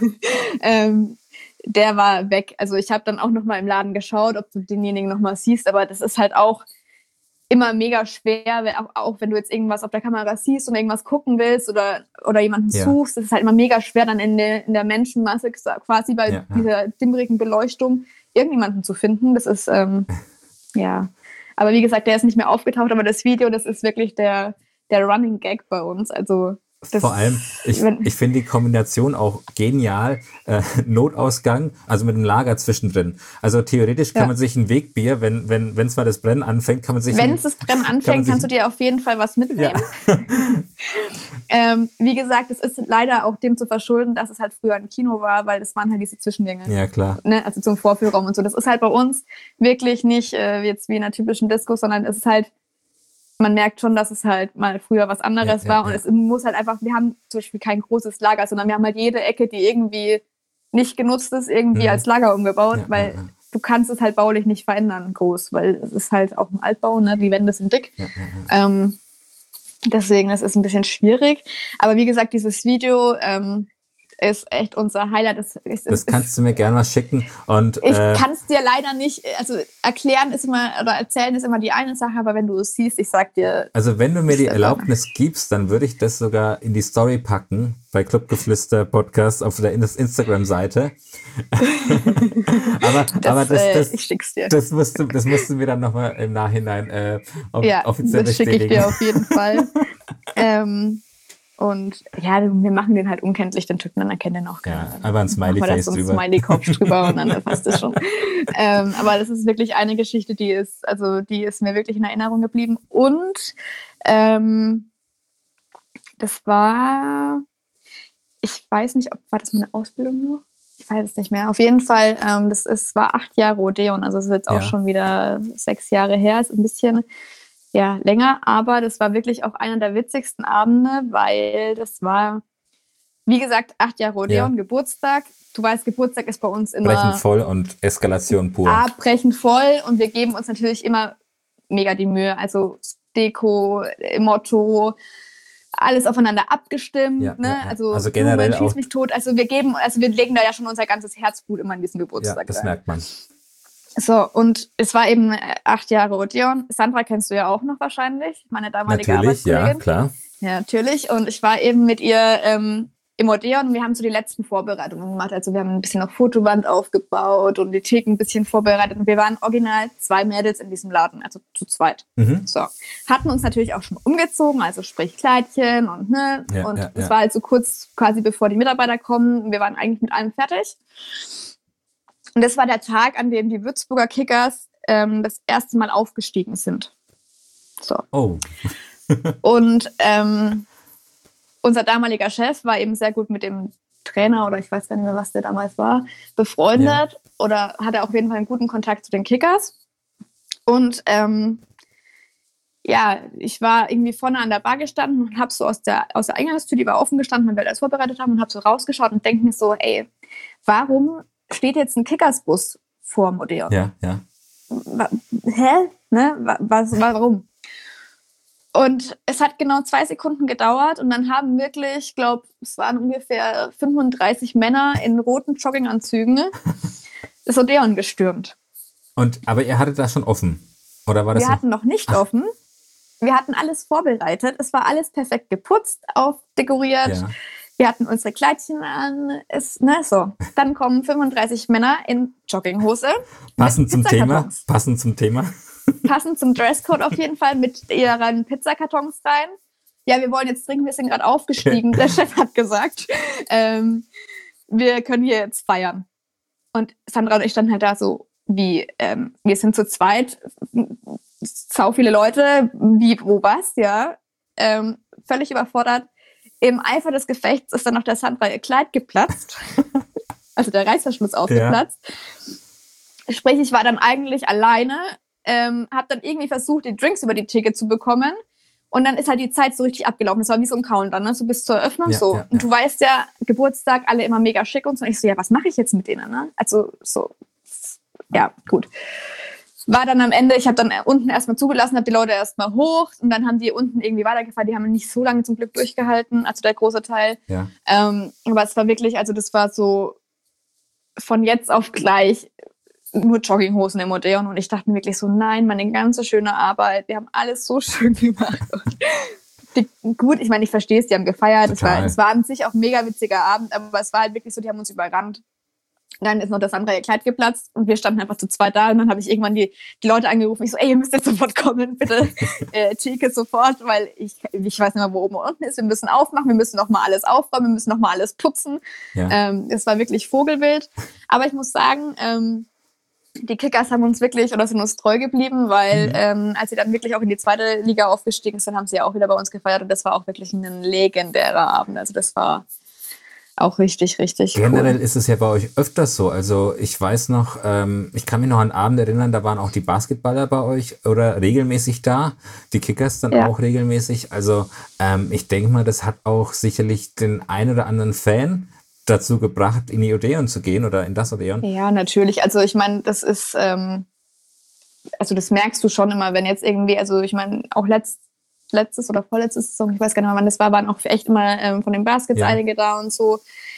Der war weg. Also ich habe dann auch noch mal im Laden geschaut, ob du denjenigen noch mal siehst, aber das ist halt auch immer mega schwer, auch wenn du jetzt irgendwas auf der Kamera siehst und irgendwas gucken willst oder jemanden suchst, das ist halt immer mega schwer, dann in der Menschenmasse quasi bei dieser dimmerigen Beleuchtung irgendjemanden zu finden. Das ist, Aber wie gesagt, der ist nicht mehr aufgetaucht, aber das Video, das ist wirklich der Running Gag bei uns. Also vor allem, ich finde die Kombination auch genial. Notausgang, also mit einem Lager zwischendrin. Also theoretisch kann man sich ein Wegbier, wenn es mal das Brennen anfängt, kann man sich... Wenn es das Brennen anfängt, kannst du dir auf jeden Fall was mitnehmen. Ja. Wie gesagt, es ist leider auch dem zu verschulden, dass es halt früher ein Kino war, weil das waren halt diese Zwischengänge. Ja, klar. Ne? Also zum Vorführraum und so. Das ist halt bei uns wirklich nicht jetzt wie in einer typischen Disco, sondern es ist halt, man merkt schon, dass es halt mal früher was anderes war. Und es muss halt einfach, wir haben zum Beispiel kein großes Lager, sondern wir haben halt jede Ecke, die irgendwie nicht genutzt ist, irgendwie als Lager umgebaut, weil du kannst es halt baulich nicht verändern groß, weil es ist halt auch ein Altbau, ne? Die Wände sind dick. Deswegen, das ist ein bisschen schwierig. Aber wie gesagt, dieses Video ist echt unser Highlight. Das kannst du mir gerne mal schicken. Und, ich kann es dir leider nicht, also erklären ist immer, oder erzählen ist immer die eine Sache, aber wenn du es siehst, ich sag dir... Also wenn du mir die Erlaubnis gibst, dann würde ich das sogar in die Story packen, bei Clubgeflüster Podcast auf der Instagram-Seite. aber das, ich schick's dir. Das musst du mir dann nochmal im Nachhinein offiziell bestätigen. Das schicke ich dir auf jeden Fall. Und wir machen den halt unkenntlich, den Typen, dann erkennt den auch keiner. Ja, aber ein Smiley-Face drüber. Ein Smiley-Kopf drüber und dann passt es schon. Aber das ist wirklich eine Geschichte, die ist mir wirklich in Erinnerung geblieben. Und das war, ich weiß nicht, war das meine Ausbildung nur? Ich weiß es nicht mehr. Auf jeden Fall, war 8 Jahre Odeon, also es ist jetzt auch schon wieder 6 Jahre her, ist ein bisschen länger, aber das war wirklich auch einer der witzigsten Abende, weil das war, wie gesagt, 8 Jahre Odeon, Geburtstag. Du weißt, Geburtstag ist bei uns immer... Brechen voll und Eskalation pur. Brechen voll und wir geben uns natürlich immer mega die Mühe. Also Deko, Motto, alles aufeinander abgestimmt. Also generell schieß mich tot. Also wir legen da ja schon unser ganzes Herzblut immer in diesen Geburtstag. Ja, das merkt man. So, und es war eben 8 Jahre Odeon. Sandra kennst du ja auch noch wahrscheinlich, meine damalige Arbeitskollegin. Ja, klar. Ja, natürlich. Und ich war eben mit ihr im Odeon und wir haben so die letzten Vorbereitungen gemacht. Also wir haben ein bisschen noch Fotowand aufgebaut und die Theken ein bisschen vorbereitet. Und wir waren original 2 Mädels in diesem Laden, also zu zweit. So. Hatten uns natürlich auch schon umgezogen, also sprich Kleidchen und es war halt so kurz quasi bevor die Mitarbeiter kommen. Wir waren eigentlich mit allem fertig. Und das war der Tag, an dem die Würzburger Kickers das erste Mal aufgestiegen sind. So. Oh. Und unser damaliger Chef war eben sehr gut mit dem Trainer, oder ich weiß gar nicht mehr, was der damals war, befreundet oder hatte auf jeden Fall einen guten Kontakt zu den Kickers. Und ja, ich war irgendwie vorne an der Bar gestanden und habe so aus der Eingangstür, die war offen gestanden, weil wir alles vorbereitet haben, und habe so rausgeschaut und denke mir so, ey, warum steht jetzt ein Kickersbus vor dem Odeon? Ja. Hä? Ne? Warum? Und es hat genau 2 Sekunden gedauert und dann haben wirklich, ich glaube, es waren ungefähr 35 Männer in roten Jogginganzügen das Odeon gestürmt. Aber ihr hattet das schon offen? Oder war das Wir hatten noch nicht offen. Wir hatten alles vorbereitet. Es war alles perfekt geputzt, aufdekoriert. Ja. Wir hatten unsere Kleidchen an. So. Dann kommen 35 Männer in Jogginghose. Passend zum Thema. Passend zum Dresscode auf jeden Fall, mit ihren Pizzakartons rein. Ja, wir wollen jetzt trinken, wir sind gerade aufgestiegen. Der Chef hat gesagt, wir können hier jetzt feiern. Und Sandra und ich standen halt da so, wie, wir sind zu zweit, sau viele Leute, wie, wo, was, ja. Völlig überfordert. Im Eifer des Gefechts ist dann noch der Sandra ihr Kleid geplatzt. Also der Reißverschluss aufgeplatzt. Ja. Sprich, ich war dann eigentlich alleine, habe dann irgendwie versucht, die Drinks über die Theke zu bekommen. Und dann ist halt die Zeit so richtig abgelaufen. Das war wie so ein Countdown, ne? So bis zur Eröffnung. Ja, so. Ja, und du weißt ja, Geburtstag, alle immer mega schick und so. Und ich so, ja, was mache ich jetzt mit denen? Ne? Also so, ja, gut. War dann am Ende, ich habe dann unten erstmal zugelassen, habe die Leute erstmal hoch und dann haben die unten irgendwie weitergefahren. Die haben nicht so lange zum Glück durchgehalten, also der große Teil. Ja. Aber es war wirklich, also das war so von jetzt auf gleich nur Jogginghosen im Odeon und ich dachte mir wirklich so, nein, meine ganze schöne Arbeit, wir haben alles so schön gemacht. Gut, ich meine, ich verstehe es, die haben gefeiert, es war an sich auch ein mega witziger Abend, aber es war halt wirklich so, die haben uns überrannt. Dann ist noch das andere Kleid geplatzt und wir standen einfach zu zweit da und dann habe ich irgendwann die Leute angerufen. Ich so, ey, ihr müsst jetzt sofort kommen, bitte, Theke sofort, weil ich weiß nicht mehr, wo oben und unten ist. Wir müssen aufmachen, wir müssen nochmal alles aufräumen, wir müssen nochmal alles putzen. Ja. Es war wirklich Vogelwild. Aber ich muss sagen, die Kickers haben uns wirklich, oder sind uns treu geblieben, weil als sie dann wirklich auch in die 2. Liga aufgestiegen sind, haben sie ja auch wieder bei uns gefeiert und das war auch wirklich ein legendärer Abend. Also das war auch richtig, richtig Generell cool. Ist es ja bei euch öfters so. Also ich weiß noch, ich kann mich noch an einen Abend erinnern, da waren auch die Basketballer bei euch oder regelmäßig da, die Kickers dann auch regelmäßig. Also ich denke mal, das hat auch sicherlich den ein oder anderen Fan dazu gebracht, in die Odeon zu gehen oder in das Odeon. Ja, natürlich. Also ich meine, das ist, also das merkst du schon immer, wenn jetzt irgendwie, also ich meine, auch letztes oder vorletztes Saison, ich weiß gar nicht mehr, wann das war, waren auch echt immer von den Baskets einige da und so.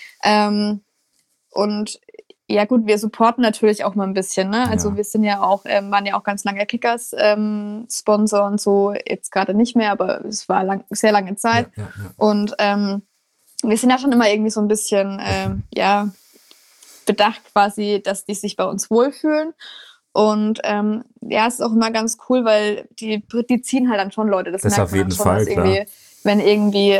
Und ja gut, wir supporten natürlich auch mal ein bisschen, ne? Also wir sind ja auch, waren ja auch ganz lange Kickers Sponsor und so, jetzt gerade nicht mehr, aber es war sehr lange Zeit. Ja. Und wir sind ja schon immer irgendwie so ein bisschen, bedacht quasi, dass die sich bei uns wohlfühlen. Und es ist auch immer ganz cool, weil die ziehen halt dann schon Leute. Das merkt auf jeden man schon, Fall, dass wenn irgendwie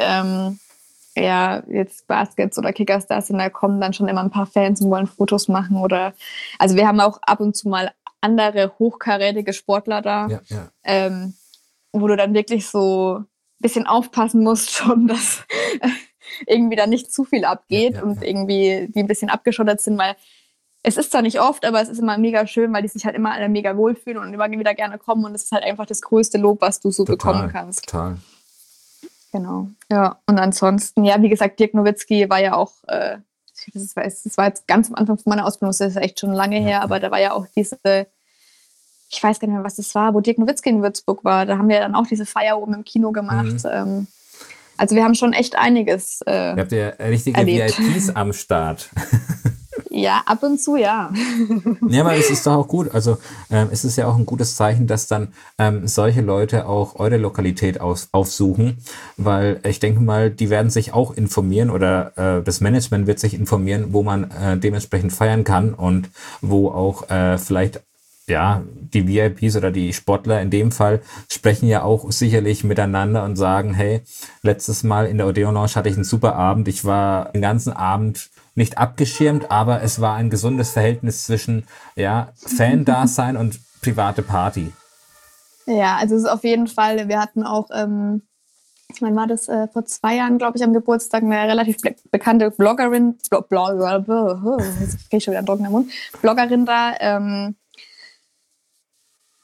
jetzt Baskets oder Kickers da sind, da kommen dann schon immer ein paar Fans und wollen Fotos machen oder, also wir haben auch ab und zu mal andere hochkarätige Sportler da, wo du dann wirklich so ein bisschen aufpassen musst schon, dass irgendwie da nicht zu viel abgeht und irgendwie die ein bisschen abgeschottet sind, weil es ist zwar nicht oft, aber es ist immer mega schön, weil die sich halt immer alle mega wohlfühlen und immer wieder gerne kommen und es ist halt einfach das größte Lob, was du so bekommen kannst. Total. Genau. Ja, und ansonsten, ja, wie gesagt, Dirk Nowitzki war ja auch, das war jetzt ganz am Anfang von meiner Ausbildung, das ist echt schon lange her, aber da war ja auch diese, ich weiß gar nicht mehr, was das war, wo Dirk Nowitzki in Würzburg war, da haben wir dann auch diese Feier oben im Kino gemacht. Also wir haben schon echt einiges Ihr habt ja richtige erlebt. VIPs am Start. Ja, ab und zu, ja. Ja, aber es ist doch auch gut. Also es ist ja auch ein gutes Zeichen, dass dann solche Leute auch eure Lokalität aufsuchen, weil ich denke mal, die werden sich auch informieren oder das Management wird sich informieren, wo man dementsprechend feiern kann und wo auch vielleicht die VIPs oder die Sportler in dem Fall sprechen ja auch sicherlich miteinander und sagen, hey, letztes Mal in der Odeon Lounge hatte ich einen super Abend. Ich war den ganzen Abend nicht abgeschirmt, aber es war ein gesundes Verhältnis zwischen Fan-Dasein und private Party. Ja, also es ist auf jeden Fall, wir hatten auch, ich meine, war das vor 2 Jahren, glaube ich, am Geburtstag eine relativ bekannte Bloggerin, jetzt kriege ich schon wieder einen trockener Mund, Bloggerin da,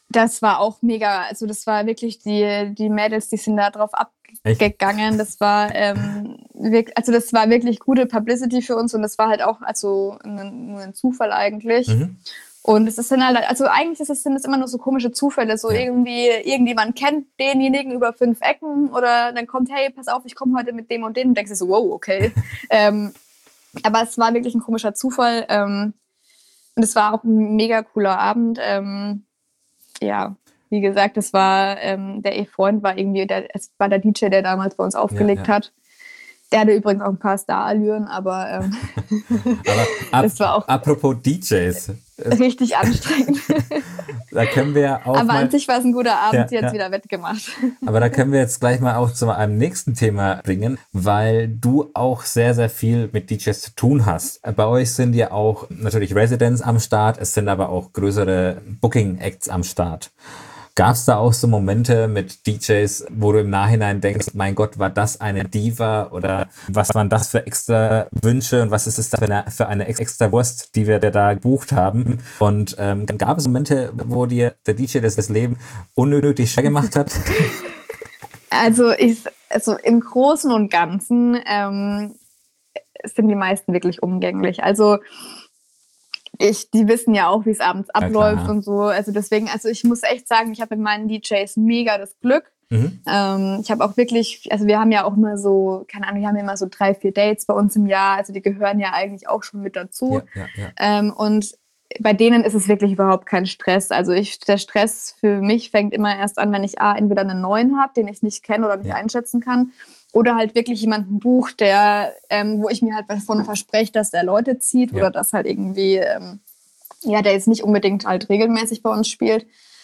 Das war auch mega, also das war wirklich die Mädels, die sind da drauf abgegangen. Das war das war wirklich gute Publicity für uns und das war halt auch nur ein Zufall eigentlich. Und es ist dann halt, also eigentlich sind es immer nur so komische Zufälle, so irgendwie irgendjemand kennt denjenigen über 5 Ecken oder dann kommt, hey, pass auf, ich komme heute mit dem und dem und denkst du so, wow, okay. Aber es war wirklich ein komischer Zufall und es war auch ein mega cooler Abend. Ja, wie gesagt, das war, der Freund war irgendwie, es war der DJ, der damals bei uns aufgelegt hat. Der hatte übrigens auch ein paar Star-Allüren, aber das war auch apropos DJs. Richtig anstrengend. Da können wir auch aber an sich war es ein guter Abend, die hat es wieder wettgemacht. Aber da können wir jetzt gleich mal auch zu einem nächsten Thema bringen, weil du auch sehr, sehr viel mit DJs zu tun hast. Bei euch sind ja auch natürlich Residents am Start, es sind aber auch größere Booking-Acts am Start. Gab es da auch so Momente mit DJs, wo du im Nachhinein denkst, mein Gott, war das eine Diva oder was waren das für extra Wünsche und was ist es da für eine extra Wurst, die wir da gebucht haben? Und gab es Momente, wo dir der DJ das Leben unnötig schwer gemacht hat? Also im Großen und Ganzen sind die meisten wirklich umgänglich. Also die wissen ja auch, wie es abends abläuft und so. Also deswegen, ich muss echt sagen, ich habe mit meinen DJs mega das Glück. Ich habe auch wirklich, also wir haben ja auch immer so, keine Ahnung, wir haben immer so 3-4 Dates bei uns im Jahr. Also die gehören ja eigentlich auch schon mit dazu. Und bei denen ist es wirklich überhaupt kein Stress. Also der Stress für mich fängt immer erst an, wenn ich entweder einen neuen habe, den ich nicht kenne oder nicht einschätzen kann. Oder halt wirklich jemanden bucht, der, wo ich mir halt davon verspreche, dass der Leute zieht oder dass halt irgendwie, der jetzt nicht unbedingt halt regelmäßig bei uns spielt.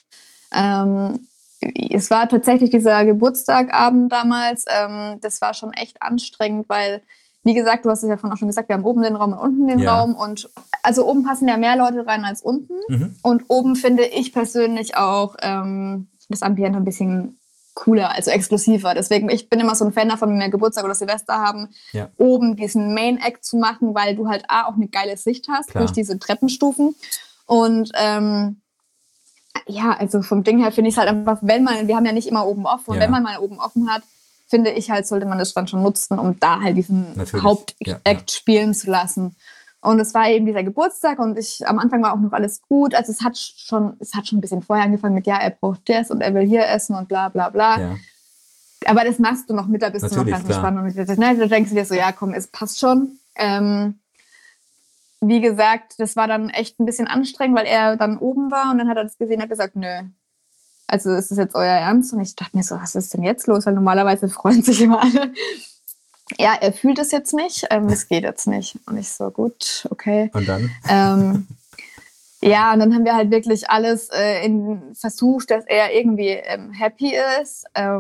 Es war tatsächlich dieser Geburtstagabend damals, das war schon echt anstrengend, weil, wie gesagt, du hast es ja vorhin auch schon gesagt, wir haben oben den Raum und unten den Raum und also oben passen ja mehr Leute rein als unten und oben finde ich persönlich auch das Ambiente ein bisschen cooler, also exklusiver. Deswegen, ich bin immer so ein Fan davon, wenn wir Geburtstag oder Silvester haben, oben diesen Main-Act zu machen, weil du halt auch eine geile Sicht hast durch diese Treppenstufen. Und also vom Ding her finde ich es halt einfach, wir haben ja nicht immer oben offen, und wenn man mal oben offen hat, finde ich halt, sollte man das dann schon nutzen, um da halt diesen Hauptakt spielen zu lassen. Und es war eben dieser Geburtstag und am Anfang war auch noch alles gut. Also es hat schon ein bisschen vorher angefangen mit, er braucht das und er will hier essen und bla bla bla. Ja. Aber das machst du noch mit, da bist du noch ganz entspannt. Und da denkst du dir so, ja komm, es passt schon. Wie gesagt, das war dann echt ein bisschen anstrengend, weil er dann oben war und dann hat er das gesehen und hat gesagt, nö. Also ist das jetzt euer Ernst? Und ich dachte mir so, was ist denn jetzt los? Weil normalerweise freuen sich immer alle. Ja, er fühlt es jetzt nicht, es geht jetzt nicht. Und ich so, gut, okay. Und dann? Und dann haben wir halt wirklich alles versucht, dass er irgendwie happy ist.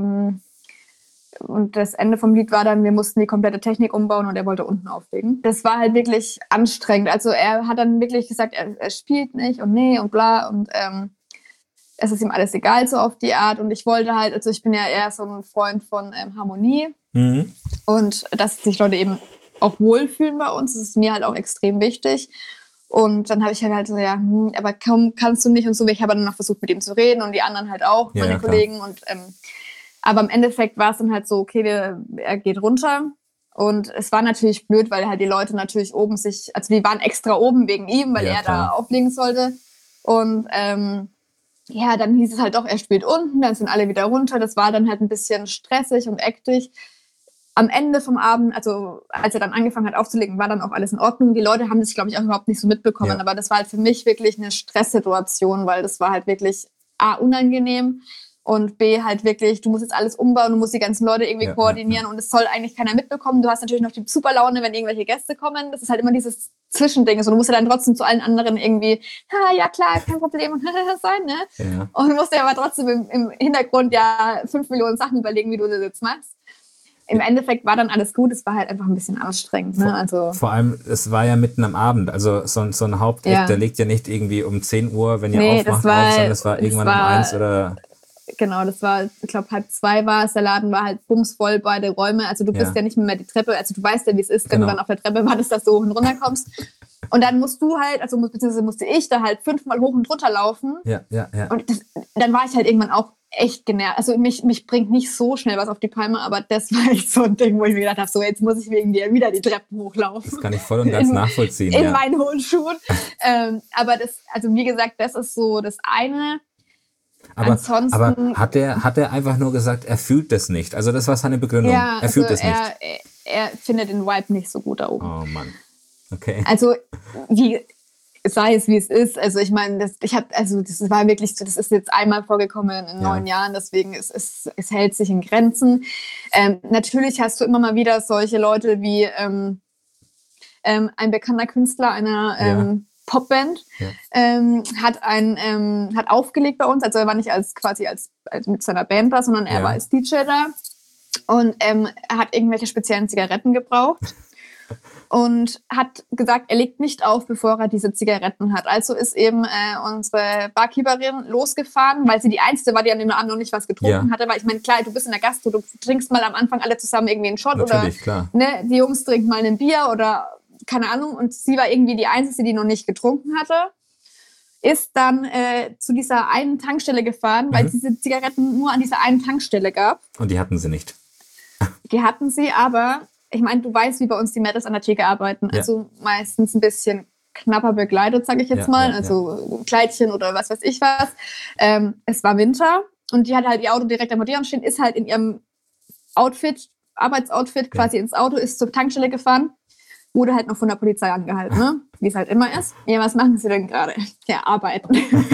Und das Ende vom Lied war dann, wir mussten die komplette Technik umbauen und er wollte unten auflegen. Das war halt wirklich anstrengend. Also er hat dann wirklich gesagt, er spielt nicht und nee und bla und es ist ihm alles egal, so auf die Art. Und ich wollte halt, also ich bin ja eher so ein Freund von Harmonie. Und dass sich Leute eben auch wohlfühlen bei uns, das ist mir halt auch extrem wichtig. Und dann habe ich halt so, aber kaum kannst du nicht und so. Ich habe dann noch versucht, mit ihm zu reden und die anderen halt auch, meine Kollegen. Und aber im Endeffekt war es dann halt so, okay, er geht runter. Und es war natürlich blöd, weil halt die Leute natürlich oben die waren extra oben wegen ihm, weil er da auflegen sollte. Und dann hieß es halt doch, er spielt unten, dann sind alle wieder runter. Das war dann halt ein bisschen stressig und eklig. Am Ende vom Abend, also als er dann angefangen hat aufzulegen, war dann auch alles in Ordnung. Die Leute haben das, glaube ich, auch überhaupt nicht so mitbekommen. Aber das war halt für mich wirklich eine Stresssituation, weil das war halt wirklich A, unangenehm und B, halt wirklich, du musst jetzt alles umbauen, du musst die ganzen Leute irgendwie koordinieren und es soll eigentlich keiner mitbekommen. Du hast natürlich noch die Superlaune, wenn irgendwelche Gäste kommen. Das ist halt immer dieses Zwischending. So, du musst ja dann trotzdem zu allen anderen irgendwie, ja klar, kein Problem und sein, ne? Ja. Und du musst ja aber trotzdem im Hintergrund 5 Millionen Sachen überlegen, wie du das jetzt machst. Im Endeffekt war dann alles gut, es war halt einfach ein bisschen anstrengend. Ne? Vor allem, es war ja mitten am Abend, also so ein Hauptakt, der legt ja nicht irgendwie um 10 Uhr, wenn ihr aufmacht, sondern es war irgendwann um 1 oder... genau, das war, ich glaube 1:30 war es, der Laden war halt bumsvoll, beide Räume, also du bist ja nicht mehr die Treppe, also du weißt ja, wie es ist, wenn du dann auf der Treppe wartest, dass du hoch und runter kommst. Und dann musst du halt, also beziehungsweise musste ich da halt 5-mal hoch und runter laufen. Ja. Und dann war ich halt irgendwann auch echt genervt. Also mich bringt nicht so schnell was auf die Palme, aber das war echt so ein Ding, wo ich mir gedacht habe, so jetzt muss ich wegen dir wieder die Treppen hochlaufen. Das kann ich voll und ganz nachvollziehen. In meinen hohen Schuhen. Aber das, also wie gesagt, das ist so das eine. Aber hat er einfach nur gesagt, er fühlt das nicht? Also das war seine Begründung. Ja, er fühlt das nicht. Er findet den Vibe nicht so gut da oben. Oh Mann. Okay. Also sei es wie es ist. Also ich meine, das war wirklich, das ist jetzt einmal vorgekommen in 9 Jahren, deswegen es hält sich in Grenzen. Natürlich hast du immer mal wieder solche Leute wie ein bekannter Künstler einer Popband hat aufgelegt bei uns. Also er war nicht als mit seiner Band da, sondern er war als DJ da und er hat irgendwelche speziellen Zigaretten gebraucht. Und hat gesagt, er legt nicht auf, bevor er diese Zigaretten hat. Also ist eben unsere Barkeeperin losgefahren, weil sie die Einzige war, die an dem Abend noch nicht was getrunken hatte. Weil ich meine, klar, du bist in der Gastro, du trinkst mal am Anfang alle zusammen irgendwie einen Shot. Natürlich, oder klar. Ne, die Jungs trinken mal ein Bier oder keine Ahnung. Und sie war irgendwie die Einzige, die noch nicht getrunken hatte. Ist dann zu dieser einen Tankstelle gefahren, weil es diese Zigaretten nur an dieser einen Tankstelle gab. Und die hatten sie nicht. Die hatten sie, aber ich meine, du weißt, wie bei uns die Mädels an der Theke arbeiten. Also meistens ein bisschen knapper bekleidet, sage ich jetzt mal. Also Kleidchen oder was weiß ich was. Es war Winter und die hat halt ihr Auto direkt am Modell stehen, ist halt in ihrem Arbeitsoutfit quasi ins Auto, ist zur Tankstelle gefahren, wurde halt noch von der Polizei angehalten, ne? Wie es halt immer ist. Ja, was machen sie denn gerade? Ja, arbeiten.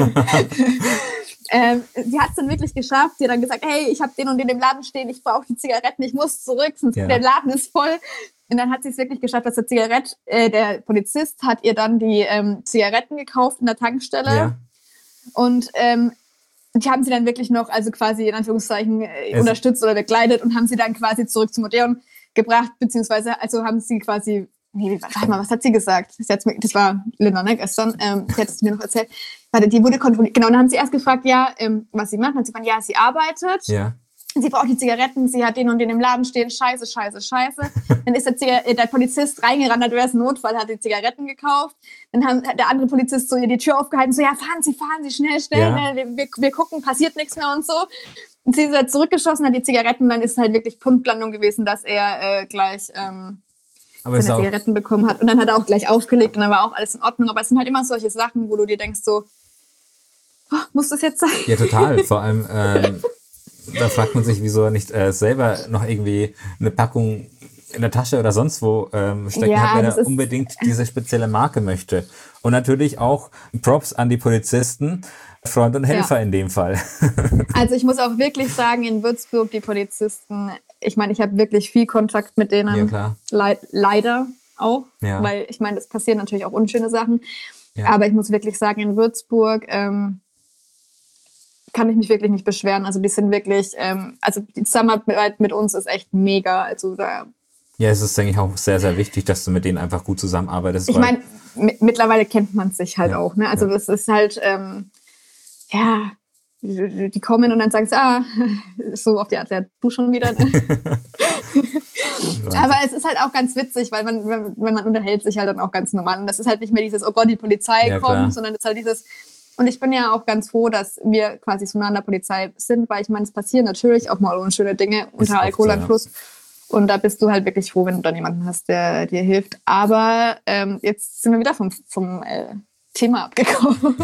Sie hat es dann wirklich geschafft. Sie hat dann gesagt, hey, ich habe den und den im Laden stehen, ich brauche die Zigaretten, ich muss zurück, sonst der Laden ist voll. Und dann hat sie es wirklich geschafft, dass der Polizist hat ihr dann die Zigaretten gekauft in der Tankstelle. Ja. Und die haben sie dann wirklich noch, also quasi in Anführungszeichen unterstützt oder begleitet und haben sie dann quasi zurück zum Odeon gebracht, beziehungsweise also haben sie quasi, warte mal, was hat sie gesagt? Das war Linda, ne, gestern, die hat es mir noch erzählt. Warte, die wurde kontrolliert. Genau, dann haben sie erst gefragt, was sie macht. Dann hat sie gesagt, sie arbeitet. Ja. Sie braucht die Zigaretten, sie hat den und den im Laden stehen. Scheiße. Dann ist der Polizist reingerannt, du wärst ein Notfall, hat die Zigaretten gekauft. Dann hat der andere Polizist so ihr die Tür aufgehalten, so, ja, fahren Sie, schnell, wir gucken, passiert nichts mehr und so. Und sie ist halt zurückgeschossen, hat die Zigaretten, dann ist es halt wirklich Punktlandung gewesen, dass er gleich seine Zigaretten bekommen hat. Und dann hat er auch gleich aufgelegt und dann war auch alles in Ordnung. Aber es sind halt immer solche Sachen, wo du dir denkst so, muss das jetzt sein? Ja, total. Vor allem, da fragt man sich, wieso er nicht selber noch irgendwie eine Packung in der Tasche oder sonst wo stecken hat, wenn er unbedingt diese spezielle Marke möchte. Und natürlich auch Props an die Polizisten, Freund und Helfer in dem Fall. Also ich muss auch wirklich sagen, in Würzburg, die Polizisten, ich meine, ich habe wirklich viel Kontakt mit denen. Ja, klar. Leider auch, weil ich meine, es passieren natürlich auch unschöne Sachen. Ja. Aber ich muss wirklich sagen, in Würzburg kann ich mich wirklich nicht beschweren. Also die sind wirklich, also die Zusammenarbeit mit uns ist echt mega. Also da. Ja, es ist, denke ich, auch sehr, sehr wichtig, dass du mit denen einfach gut zusammenarbeitest. Ich meine, mittlerweile kennt man sich halt auch. Ne? Also das ist halt, die kommen und dann sagen sie, so auf die Art, du schon wieder. Ne? Aber es ist halt auch ganz witzig, weil wenn man unterhält sich halt dann auch ganz normal. Und das ist halt nicht mehr dieses, oh Gott, die Polizei kommt, sondern es ist halt dieses. Und ich bin ja auch ganz froh, dass wir quasi so nah an der Polizei sind, weil ich meine, es passieren natürlich auch mal unschöne Dinge unter Alkoholeinfluss. Und da bist du halt wirklich froh, wenn du dann jemanden hast, der dir hilft. Aber jetzt sind wir wieder vom Thema abgekommen.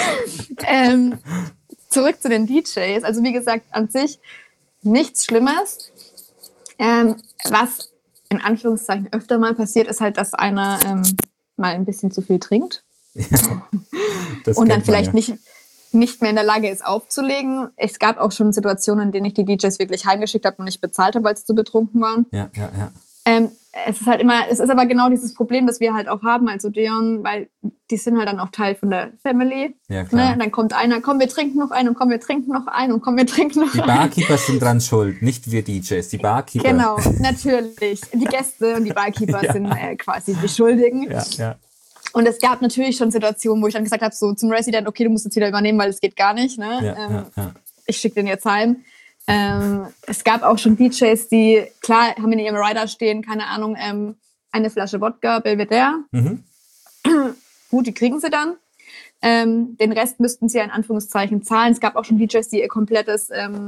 Zurück zu den DJs. Also wie gesagt, an sich nichts Schlimmes. Was in Anführungszeichen öfter mal passiert, ist halt, dass einer mal ein bisschen zu viel trinkt. Ja, und dann vielleicht nicht mehr in der Lage ist aufzulegen. Es gab auch schon Situationen, in denen ich die DJs wirklich heimgeschickt habe und nicht bezahlt habe, weil sie zu betrunken waren. Ja. Es ist aber genau dieses Problem, das wir halt auch haben als Odeon, weil die sind halt dann auch Teil von der Family. Ja, klar. Ne? Dann kommt einer, komm, wir trinken noch einen und komm, wir trinken noch einen und komm, wir trinken noch einen. Die Barkeeper sind dran schuld, nicht wir DJs, die Barkeeper. Genau, natürlich. Die Gäste und die Barkeeper sind quasi die Schuldigen. Ja. Und es gab natürlich schon Situationen, wo ich dann gesagt habe, so zum Resident, okay, du musst jetzt wieder übernehmen, weil es geht gar nicht. Ne? ich schicke den jetzt heim. Es gab auch schon DJs, die, klar, haben in ihrem Rider stehen, keine Ahnung, eine Flasche Wodka, Belvedere. Gut, die kriegen sie dann. Den Rest müssten sie ja in Anführungszeichen zahlen. Es gab auch schon DJs, die ihre komplette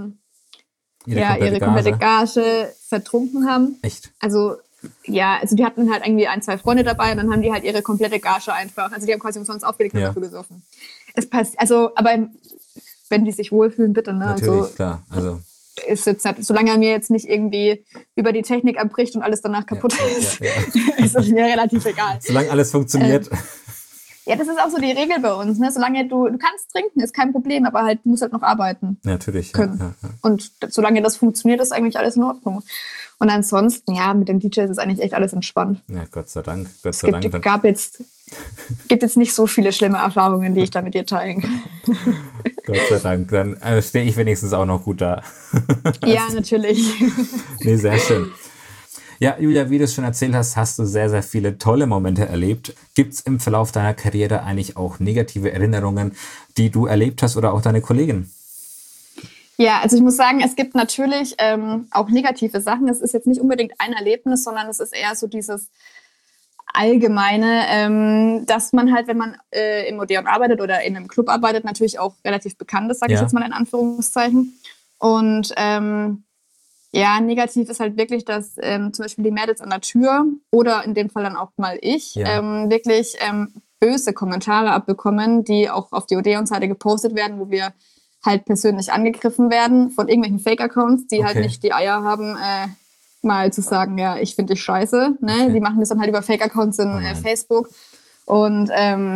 Gage vertrunken haben. Echt? Also die hatten halt irgendwie 1, 2 Freunde dabei und dann haben die halt ihre komplette Gage einfach, also die haben quasi umsonst aufgelegt und dafür gesoffen. Es passt, also, aber wenn die sich wohlfühlen, bitte, ne? Natürlich, also, klar. Also ist jetzt, solange er mir jetzt nicht irgendwie über die Technik abbricht und alles danach kaputt ist, ist es mir relativ egal. Solange alles funktioniert. Ja, das ist auch so die Regel bei uns, ne? Solange du kannst trinken, ist kein Problem, aber halt, du musst halt noch arbeiten Natürlich, können. Ja. Und solange das funktioniert, ist eigentlich alles in Ordnung. Und ansonsten, ja, mit den DJs ist eigentlich echt alles entspannt. Ja, Gott sei Dank. Es gibt jetzt nicht so viele schlimme Erfahrungen, die ich da mit dir teilen kann. Gott sei Dank, dann stehe ich wenigstens auch noch gut da. Ja, natürlich. Nee, sehr schön. Ja, Julia, wie du es schon erzählt hast, hast du sehr, sehr viele tolle Momente erlebt. Gibt es im Verlauf deiner Karriere eigentlich auch negative Erinnerungen, die du erlebt hast oder auch deine Kollegen? Ja, also ich muss sagen, es gibt natürlich auch negative Sachen. Es ist jetzt nicht unbedingt ein Erlebnis, sondern es ist eher so dieses Allgemeine, dass man halt, wenn man im Odeon arbeitet oder in einem Club arbeitet, natürlich auch relativ bekannt ist, sage ich jetzt mal in Anführungszeichen. Und negativ ist halt wirklich, dass zum Beispiel die Mädels an der Tür oder in dem Fall dann auch mal ich wirklich böse Kommentare abbekommen, die auch auf die Odeon-Seite gepostet werden, wo wir halt persönlich angegriffen werden von irgendwelchen Fake-Accounts, die halt nicht die Eier haben, mal zu sagen, ja, ich finde dich scheiße. Ne? Okay. Die machen das dann halt über Fake-Accounts in Facebook. Und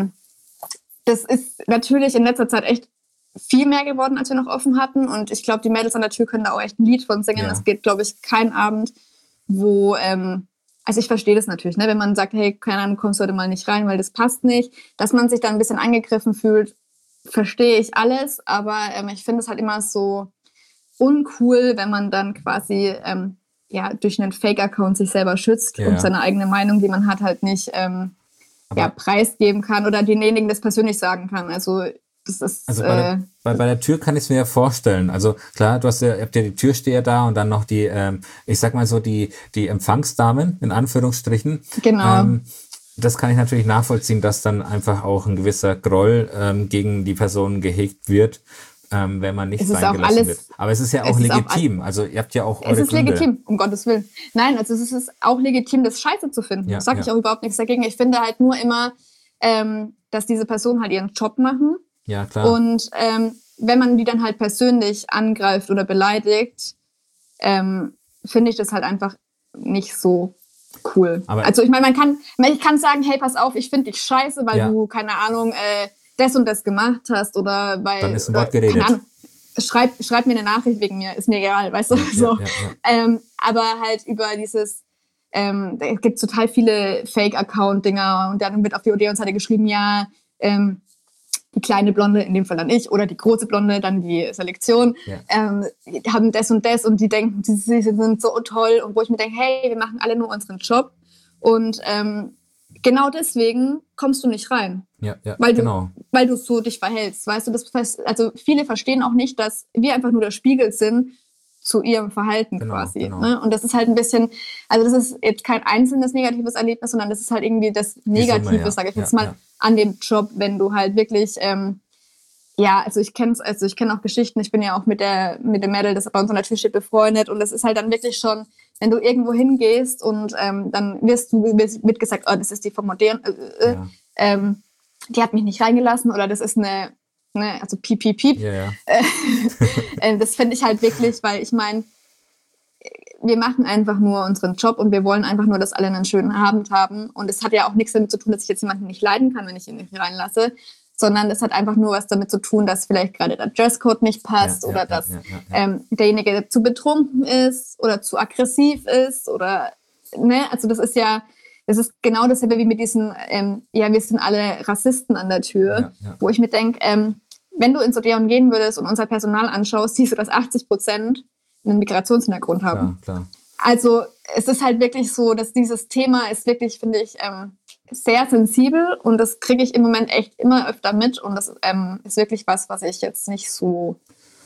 das ist natürlich in letzter Zeit echt viel mehr geworden, als wir noch offen hatten. Und ich glaube, die Mädels an der Tür können da auch echt ein Lied von singen. Es geht, glaube ich, kein Abend, wo... also ich verstehe das natürlich, ne? Wenn man sagt, hey, keine Ahnung, kommst du heute mal nicht rein, weil das passt nicht. Dass man sich da ein bisschen angegriffen fühlt, verstehe ich alles. Aber ich finde es halt immer so uncool, wenn man dann quasi durch einen Fake-Account sich selber schützt und seine eigene Meinung, die man hat, halt nicht preisgeben kann oder denjenigen das persönlich sagen kann. Also das ist... Also bei der Tür kann ich es mir ja vorstellen. Also klar, ihr habt ja die Türsteher da und dann noch die, ich sag mal so, die Empfangsdamen, in Anführungsstrichen. Genau. Das kann ich natürlich nachvollziehen, dass dann einfach auch ein gewisser Groll gegen die Person gehegt wird, wenn man nicht reingelassen wird. Aber es ist ja auch legitim. Also ihr habt ja auch eure Gründe. Legitim, um Gottes Willen. Nein, also es ist auch legitim, das scheiße zu finden. Da sage ich auch überhaupt nichts dagegen. Ich finde halt nur immer, dass diese Personen halt ihren Job machen. Ja, klar. Und wenn man die dann halt persönlich angreift oder beleidigt, finde ich das halt einfach nicht so cool. Aber also ich meine, ich kann sagen, hey, pass auf, ich finde dich scheiße, weil du, keine Ahnung, das und das gemacht hast oder weil... Dann ist ein Wort geredet. Keine Ahnung, schreib mir eine Nachricht wegen mir, ist mir egal, weißt du? So. Aber halt über dieses... es gibt total viele Fake-Account-Dinger und dann wird auf die Odeon-Seite geschrieben, die kleine Blonde, in dem Fall dann ich, oder die große Blonde, dann die Selektion, haben das und das und die denken, sie sind so toll und wo ich mir denke, hey, wir machen alle nur unseren Job und genau deswegen kommst du nicht rein. Weil du so dich verhältst, weißt du, also viele verstehen auch nicht, dass wir einfach nur der Spiegel sind zu ihrem Verhalten quasi. Genau. Ne? Und das ist halt ein bisschen, also das ist jetzt kein einzelnes negatives Erlebnis, sondern das ist halt irgendwie das Negative, sage ich jetzt mal, an dem Job, wenn du halt wirklich, also ich kenne auch Geschichten, ich bin ja auch mit dem Mädel, das bei uns an der Tür steht, befreundet und das ist halt dann wirklich schon, wenn du irgendwo hingehst und dann wird gesagt, oh, das ist die vom Odeon, die hat mich nicht reingelassen oder das ist also piep, piep, piep. Das finde ich halt wirklich, weil ich meine, wir machen einfach nur unseren Job und wir wollen einfach nur, dass alle einen schönen Abend haben. Und es hat ja auch nichts damit zu tun, dass ich jetzt jemanden nicht leiden kann, wenn ich ihn nicht reinlasse, sondern es hat einfach nur was damit zu tun, dass vielleicht gerade der Dresscode nicht passt oder dass derjenige zu betrunken ist oder zu aggressiv ist oder, ne, also das ist genau dasselbe wie mit diesen, wir sind alle Rassisten an der Tür, wo ich mir denke, wenn du ins Odeon gehen würdest und unser Personal anschaust, siehst du, dass 80% einen Migrationshintergrund haben. Klar. Also es ist halt wirklich so, dass dieses Thema ist wirklich, finde ich, sehr sensibel und das kriege ich im Moment echt immer öfter mit und das ist wirklich was ich jetzt nicht so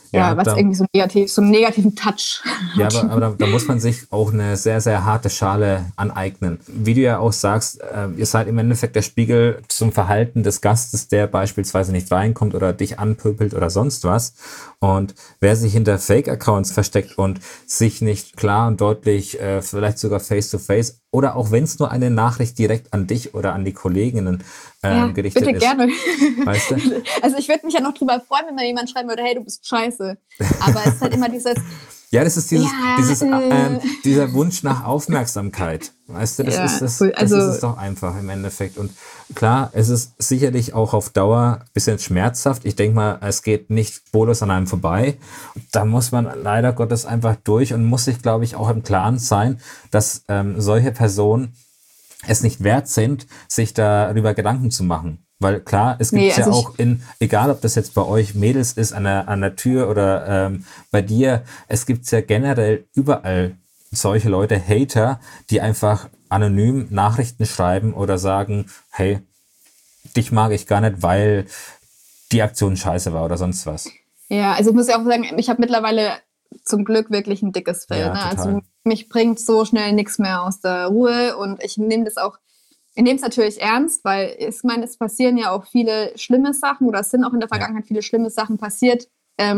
was irgendwie so einen negativen Touch hat. Ja, aber da muss man sich auch eine sehr, sehr harte Schale aneignen. Wie du ja auch sagst, ihr seid im Endeffekt der Spiegel zum Verhalten des Gastes, der beispielsweise nicht reinkommt oder dich anpöbelt oder sonst was. Und wer sich hinter Fake-Accounts versteckt und sich nicht klar und deutlich, vielleicht sogar face-to-face, oder auch wenn es nur eine Nachricht direkt an dich oder an die Kolleginnen gerichtet bitte ist. gerne. Weißt du? Also ich würde mich ja noch drüber freuen, wenn mir jemand schreiben würde, hey, du bist scheiße. Aber es ist halt immer dieses... Ja, das ist dieser Wunsch nach Aufmerksamkeit. Weißt du, das ist es doch einfach im Endeffekt. Und klar, es ist sicherlich auch auf Dauer ein bisschen schmerzhaft. Ich denke mal, es geht nicht spurlos an einem vorbei. Da muss man leider Gottes einfach durch und muss sich, glaube ich, auch im Klaren sein, dass solche Personen es nicht wert sind, sich darüber Gedanken zu machen. Weil klar, es gibt ja auch egal ob das jetzt bei euch Mädels ist, an der Tür oder bei dir, es gibt ja generell überall solche Leute, Hater, die einfach anonym Nachrichten schreiben oder sagen, hey, dich mag ich gar nicht, weil die Aktion scheiße war oder sonst was. Ja, also ich muss ja auch sagen, ich habe mittlerweile zum Glück wirklich ein dickes Fell. Ja, ne? Also mich bringt so schnell nichts mehr aus der Ruhe und ich nehme es natürlich ernst, weil ich meine, es passieren ja auch viele schlimme Sachen oder es sind auch in der Vergangenheit viele schlimme Sachen passiert,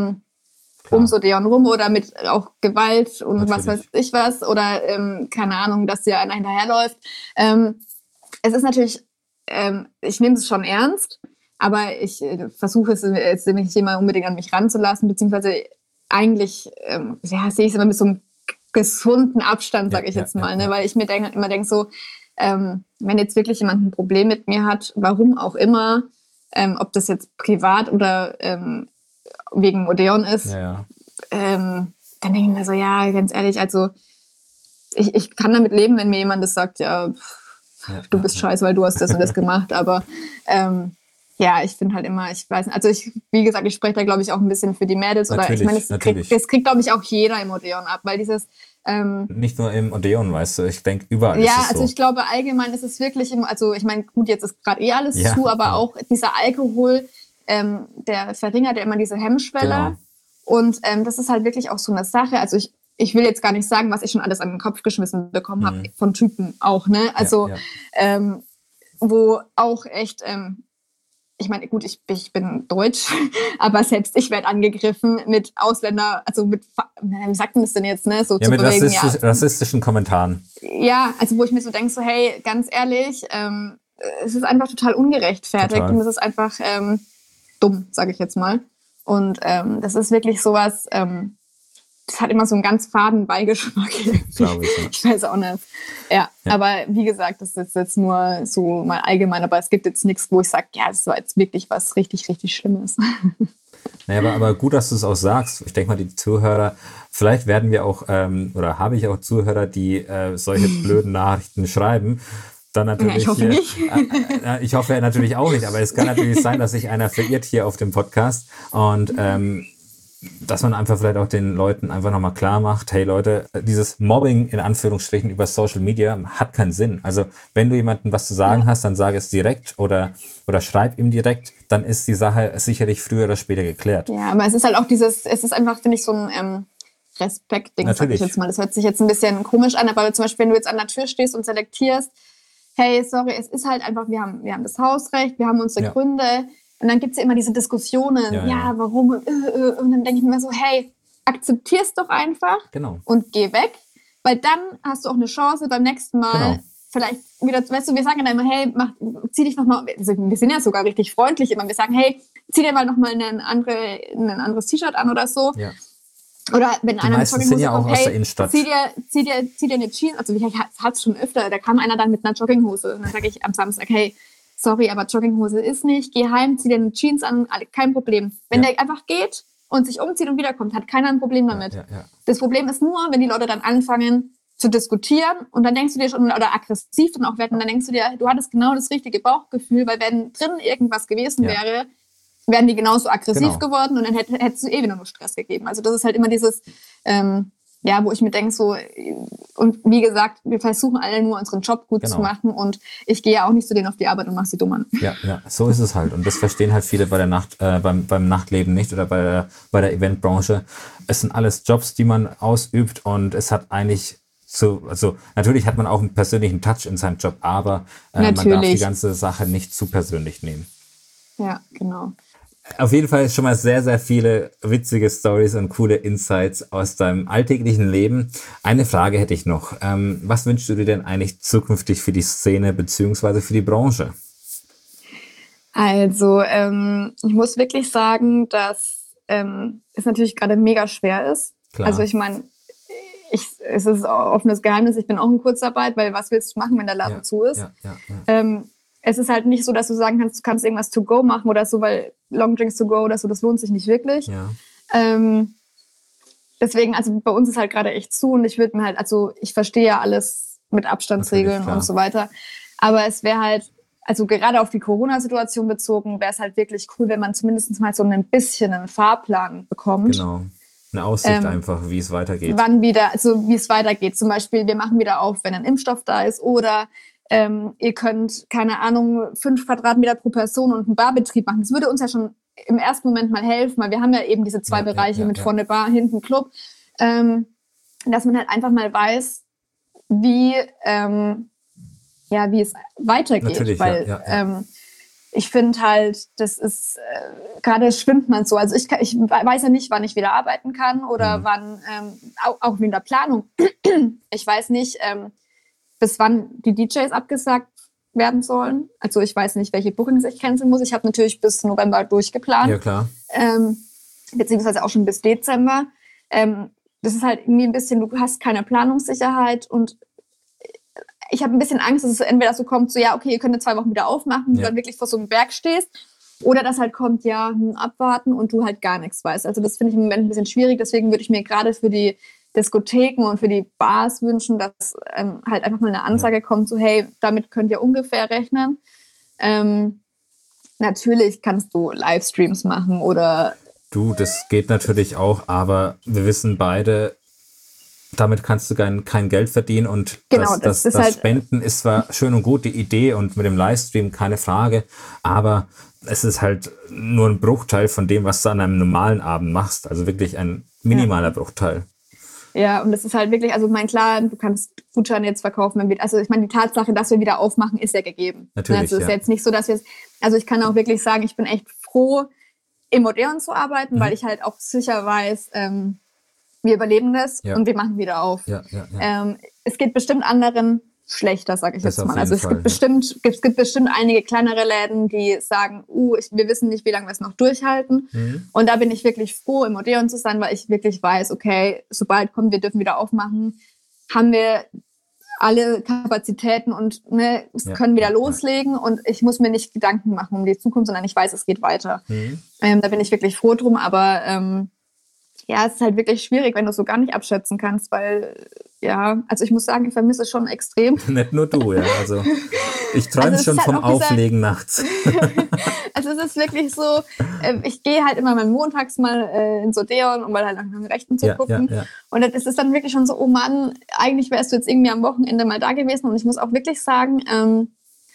um so Deon rum oder mit auch Gewalt und was weiß ich was oder keine Ahnung, dass dir einer hinterherläuft. Es ist natürlich, ich nehme es schon ernst, aber ich versuche es jetzt nicht immer unbedingt an mich ranzulassen, beziehungsweise eigentlich sehe ich es immer mit so einem gesunden Abstand, sage ich jetzt mal, ne? Weil ich mir immer denke so, wenn jetzt wirklich jemand ein Problem mit mir hat, warum auch immer, ob das jetzt privat oder wegen Odeon ist, dann denke ich mir so, ja, ganz ehrlich, also ich kann damit leben, wenn mir jemand das sagt, du bist scheiße, weil du hast das und das gemacht, aber ich finde halt immer, ich weiß nicht, also wie gesagt, ich spreche da, glaube ich, auch ein bisschen für die Mädels, oder ich meine, das kriegt, glaube ich, auch jeder im Odeon ab, weil dieses nicht nur im Odeon, weißt du, ich denke, überall ist es so. Ja, also ich glaube, allgemein ist es wirklich, also ich meine, gut, jetzt ist gerade alles zu, aber auch dieser Alkohol, der verringert ja immer diese Hemmschwelle. Genau. Und das ist halt wirklich auch so eine Sache, also ich will jetzt gar nicht sagen, was ich schon alles an den Kopf geschmissen bekommen habe, von Typen auch, ne, also wo auch echt... ich meine, gut, ich bin deutsch, aber selbst ich werde angegriffen mit Ausländer, also mit, wie sagt man das denn jetzt, ne? So ja, mit rassistischen Kommentaren. Ja, also wo ich mir so denke, so hey, ganz ehrlich, es ist einfach total ungerechtfertigt und es ist einfach dumm, sage ich jetzt mal. Und das ist wirklich sowas, das hat immer so einen ganz faden Beigeschmack. Glaube ich, ja. Ich weiß auch nicht. Ja, aber wie gesagt, das ist jetzt nur so mal allgemein, aber es gibt jetzt nichts, wo ich sage, ja, das war jetzt wirklich was richtig, richtig Schlimmes. Naja, aber gut, dass du es auch sagst. Ich denke mal, die Zuhörer, vielleicht werden wir auch, oder habe ich auch Zuhörer, die solche blöden Nachrichten schreiben. Dann natürlich ich hoffe nicht. Ich hoffe natürlich auch nicht, aber es kann natürlich sein, dass sich einer verirrt hier auf dem Podcast und dass man einfach vielleicht auch den Leuten einfach nochmal klar macht, hey Leute, dieses Mobbing in Anführungsstrichen über Social Media hat keinen Sinn. Also wenn du jemandem was zu sagen hast, dann sag es direkt oder schreib ihm direkt, dann ist die Sache sicherlich früher oder später geklärt. Ja, aber es ist halt auch es ist einfach, finde ich, so ein Respekt-Ding, sag ich jetzt mal. Das hört sich jetzt ein bisschen komisch an, aber zum Beispiel, wenn du jetzt an der Tür stehst und selektierst, hey, sorry, es ist halt einfach, wir haben das Hausrecht, wir haben unsere Gründe. Und dann gibt es ja immer diese Diskussionen, warum? Und dann denke ich mir so, hey, akzeptier's doch einfach und geh weg. Weil dann hast du auch eine Chance beim nächsten Mal vielleicht wieder, weißt du, wir sagen dann immer, hey, zieh dich nochmal, also wir sind ja sogar richtig freundlich immer, wir sagen, hey, zieh dir mal nochmal ein anderes T-Shirt an oder so. Ja. Oder wenn einer mit Jogginghose kommt, hey, zieh dir eine Jeans, also ich hatte es schon öfter, da kam einer dann mit einer Jogginghose und dann sage ich am Samstag, hey, sorry, aber Jogginghose ist nicht, geh heim, zieh dir eine Jeans an, kein Problem. Wenn der einfach geht und sich umzieht und wiederkommt, hat keiner ein Problem damit. Ja. Das Problem ist nur, wenn die Leute dann anfangen zu diskutieren und dann denkst du dir schon, oder aggressiv dann auch werden, dann denkst du dir, du hattest genau das richtige Bauchgefühl, weil wenn drin irgendwas gewesen wäre, wären die genauso aggressiv geworden und dann hättest du wieder nur Stress gegeben. Also das ist halt immer dieses, ja, wo ich mir denke, so, und wie gesagt, wir versuchen alle nur unseren Job gut Genau. zu machen und ich gehe ja auch nicht zu denen auf die Arbeit und mache sie dumm an. Ja, so ist es halt. Und das verstehen halt viele bei der beim Nachtleben nicht oder bei der Eventbranche. Es sind alles Jobs, die man ausübt und es hat eigentlich also natürlich hat man auch einen persönlichen Touch in seinem Job, aber man darf die ganze Sache nicht zu persönlich nehmen. Ja, genau. Auf jeden Fall schon mal sehr, sehr viele witzige Stories und coole Insights aus deinem alltäglichen Leben. Eine Frage hätte ich noch. Was wünschst du dir denn eigentlich zukünftig für die Szene beziehungsweise für die Branche? Also, ich muss wirklich sagen, dass es natürlich gerade mega schwer ist. Klar. Also ich meine, es ist ein offenes Geheimnis, ich bin auch in Kurzarbeit, weil was willst du machen, wenn der Laden zu ist? Ja. Es ist halt nicht so, dass du sagen kannst, du kannst irgendwas to go machen oder so, weil Long Drinks to go oder so, das lohnt sich nicht wirklich. Ja. Deswegen, also bei uns ist halt gerade echt zu und ich würde mir halt, also ich verstehe ja alles mit Abstandsregeln und so weiter, aber es wäre halt, also gerade auf die Corona-Situation bezogen, wäre es halt wirklich cool, wenn man zumindest mal so ein bisschen einen Fahrplan bekommt. Genau. Eine Aussicht einfach, wie es weitergeht. Wann wieder, also wie es weitergeht. Zum Beispiel, wir machen wieder auf, wenn ein Impfstoff da ist oder ihr könnt, keine Ahnung, 5 Quadratmeter pro Person und einen Barbetrieb machen. Das würde uns ja schon im ersten Moment mal helfen, weil wir haben ja eben diese 2 Bereiche mit vorne Bar, hinten Club, dass man halt einfach mal weiß, wie es weitergeht. Natürlich, weil ich finde halt, das ist, gerade schwimmt man so. Also ich weiß ja nicht, wann ich wieder arbeiten kann oder wann, auch in der Planung. Ich weiß nicht, bis wann die DJs abgesagt werden sollen. Also ich weiß nicht, welche Bookings ich canceln muss. Ich habe natürlich bis November durchgeplant. Ja, klar. Beziehungsweise auch schon bis Dezember. Das ist halt irgendwie ein bisschen, du hast keine Planungssicherheit und ich habe ein bisschen Angst, dass es entweder so kommt, so ja, okay, ihr könnt in 2 Wochen wieder aufmachen, du dann wirklich vor so einem Berg stehst, oder dass halt kommt, ja, abwarten und du halt gar nichts weißt. Also das finde ich im Moment ein bisschen schwierig, deswegen würde ich mir gerade für die Diskotheken und für die Bars wünschen, dass halt einfach mal eine Ansage kommt, so hey, damit könnt ihr ungefähr rechnen. Natürlich kannst du Livestreams machen oder... Du, das geht natürlich auch, aber wir wissen beide, damit kannst du kein Geld verdienen und genau, das halt Spenden ist zwar schön und gut, die Idee und mit dem Livestream keine Frage, aber es ist halt nur ein Bruchteil von dem, was du an einem normalen Abend machst, also wirklich ein minimaler Bruchteil. Ja, und das ist halt wirklich, also klar, du kannst Gutscheine jetzt verkaufen, also ich meine, die Tatsache, dass wir wieder aufmachen, ist ja gegeben. Natürlich, also es ist jetzt nicht so, dass wir also ich kann auch wirklich sagen, ich bin echt froh, im Odeon zu arbeiten, weil ich halt auch sicher weiß, wir überleben das und wir machen wieder auf. Ja. Es geht bestimmt anderen schlechter, sage ich das jetzt mal. Also es gibt bestimmt einige kleinere Läden, die sagen, wir wissen nicht, wie lange wir es noch durchhalten. Und da bin ich wirklich froh, im Odeon zu sein, weil ich wirklich weiß, okay, sobald wir dürfen wieder aufmachen, haben wir alle Kapazitäten und können wieder loslegen und ich muss mir nicht Gedanken machen um die Zukunft, sondern ich weiß, es geht weiter. Da bin ich wirklich froh drum, aber es ist halt wirklich schwierig, wenn du so gar nicht abschätzen kannst, weil, also ich muss sagen, ich vermisse es schon extrem. Nicht nur du, ja, also ich träume schon vom Auflegen nachts. Also es ist wirklich so, ich gehe halt immer mal montags mal ins Odeon, um mal halt nach dem Rechten zu gucken. Ja. Und das ist dann wirklich schon so, oh Mann, eigentlich wärst du jetzt irgendwie am Wochenende mal da gewesen. Und ich muss auch wirklich sagen,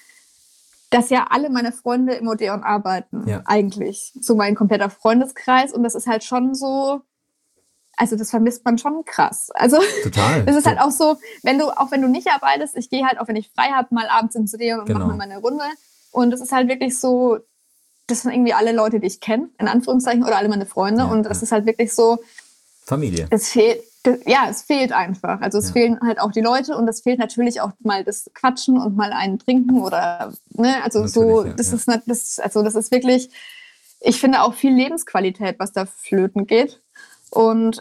dass ja alle meine Freunde im Odeon arbeiten, eigentlich. So mein kompletter Freundeskreis. Und das ist halt schon so, also das vermisst man schon krass. Also total. Das ist halt auch so, wenn du nicht arbeitest, ich gehe halt auch, wenn ich frei habe, mal abends ins Odeon und mache mal meine Runde. Und das ist halt wirklich so, das sind irgendwie alle Leute, die ich kenne, in Anführungszeichen, oder alle meine Freunde. Und das ist halt wirklich so... Familie. Es fehlt einfach. Also es fehlen halt auch die Leute und es fehlt natürlich auch mal das Quatschen und mal einen Trinken oder, also natürlich, so, das ist wirklich, ich finde auch viel Lebensqualität, was da flöten geht. Und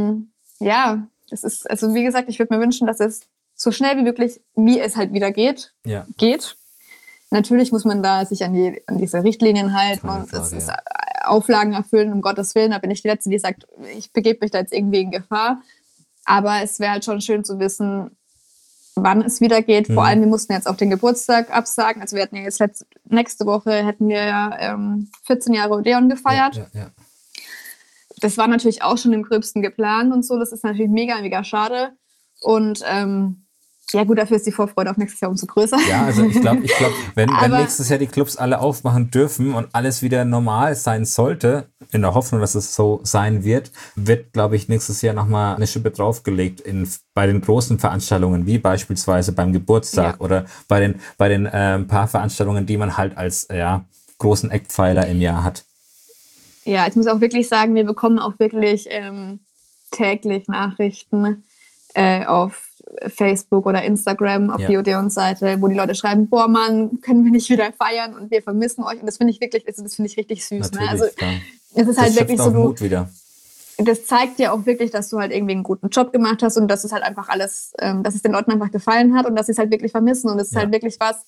das ist, also wie gesagt, ich würde mir wünschen, dass es so schnell wie möglich, wie es halt wieder geht. Natürlich muss man da sich an diese Richtlinien halten und Auflagen erfüllen, um Gottes Willen. Da bin ich die Letzte, die sagt, ich begebe mich da jetzt irgendwie in Gefahr. Aber es wäre halt schon schön zu wissen, wann es wieder geht. Vor allem, wir mussten jetzt auch den Geburtstag absagen. Also wir hatten ja jetzt nächste Woche hätten wir 14 Jahre Odeon gefeiert. das war natürlich auch schon im Gröbsten geplant und so. Das ist natürlich mega, mega schade. Und ja gut, dafür ist die Vorfreude auf nächstes Jahr umso größer. Ja, also ich glaube, wenn nächstes Jahr die Clubs alle aufmachen dürfen und alles wieder normal sein sollte, in der Hoffnung, dass es so sein wird, glaube ich, nächstes Jahr nochmal eine Schippe draufgelegt bei den großen Veranstaltungen, wie beispielsweise beim Geburtstag oder bei den paar Veranstaltungen, die man halt als großen Eckpfeiler im Jahr hat. Ja, ich muss auch wirklich sagen, wir bekommen auch wirklich täglich Nachrichten auf Facebook oder Instagram auf die Odeon-Seite, wo die Leute schreiben, boah Mann, können wir nicht wieder feiern und wir vermissen euch. Und das finde ich wirklich, das finde ich richtig süß. Ne? Also es ist halt wirklich so, Mut wieder. Das zeigt dir auch wirklich, dass du halt irgendwie einen guten Job gemacht hast und dass es halt einfach alles, dass es den Leuten einfach gefallen hat und dass sie es halt wirklich vermissen. Und es ist halt wirklich was,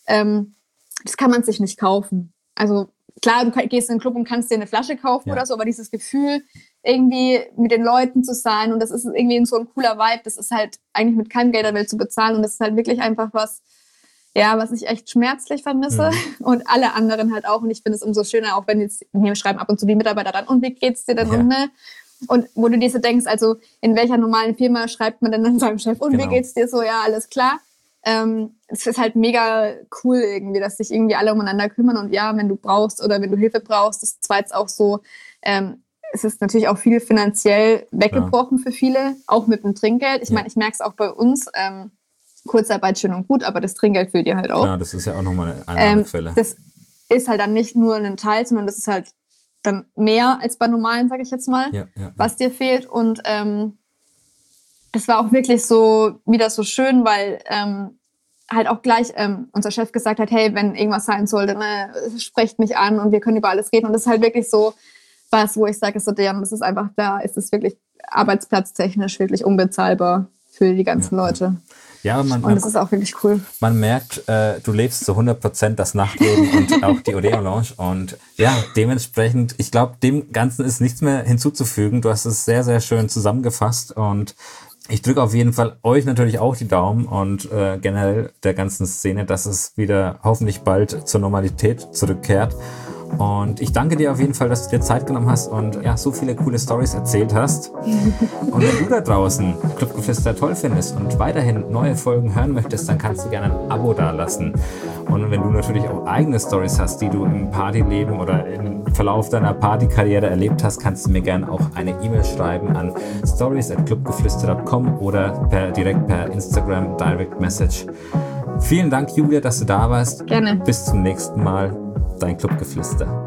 das kann man sich nicht kaufen. Also klar, du gehst in den Club und kannst dir eine Flasche kaufen oder so, aber dieses Gefühl, irgendwie mit den Leuten zu sein und das ist irgendwie so ein cooler Vibe, das ist halt eigentlich mit keinem Geld der Welt zu bezahlen und das ist halt wirklich einfach was, was ich echt schmerzlich vermisse und alle anderen halt auch und ich finde es umso schöner, auch wenn jetzt mir schreiben ab und zu die Mitarbeiter dann und wie geht's dir denn und wo du dir so denkst, also in welcher normalen Firma schreibt man denn dann seinem Chef und wie geht's dir so, ja, alles klar. Es ist halt mega cool irgendwie, dass sich irgendwie alle umeinander kümmern und wenn du brauchst oder wenn du Hilfe brauchst, das war jetzt auch so, es ist natürlich auch viel finanziell weggebrochen für viele, auch mit dem Trinkgeld. Ich meine, ich merke es auch bei uns, Kurzarbeit schön und gut, aber das Trinkgeld fehlt dir halt auch. Ja, das ist ja auch nochmal eine Einnahmequelle. Das ist halt dann nicht nur ein Teil, sondern das ist halt dann mehr als bei normalen, sage ich jetzt mal, was dir fehlt und das war auch wirklich so wieder so schön, weil halt auch gleich unser Chef gesagt hat, hey, wenn irgendwas sein sollte, ne, sprecht mich an und wir können über alles reden. Und das ist halt wirklich so was, wo ich sage, so, das ist einfach, da ist es wirklich arbeitsplatztechnisch wirklich unbezahlbar für die ganzen Leute. Ja, und das ist auch wirklich cool. Man merkt, du lebst zu 100% das Nachtleben und auch die Odeon Lounge und dementsprechend, ich glaube, dem Ganzen ist nichts mehr hinzuzufügen. Du hast es sehr, sehr schön zusammengefasst und ich drücke auf jeden Fall euch natürlich auch die Daumen und generell der ganzen Szene, dass es wieder hoffentlich bald zur Normalität zurückkehrt. Und ich danke dir auf jeden Fall, dass du dir Zeit genommen hast und so viele coole Storys erzählt hast. Und wenn du da draußen Clubgeflüster toll findest und weiterhin neue Folgen hören möchtest, dann kannst du gerne ein Abo dalassen. Und wenn du natürlich auch eigene Storys hast, die du im Partyleben oder im Verlauf deiner Partykarriere erlebt hast, kannst du mir gerne auch eine E-Mail schreiben an stories@clubgeflüster.com oder direkt per Instagram Direct Message. Vielen Dank, Julia, dass du da warst. Gerne. Bis zum nächsten Mal. Dein Clubgeflüster.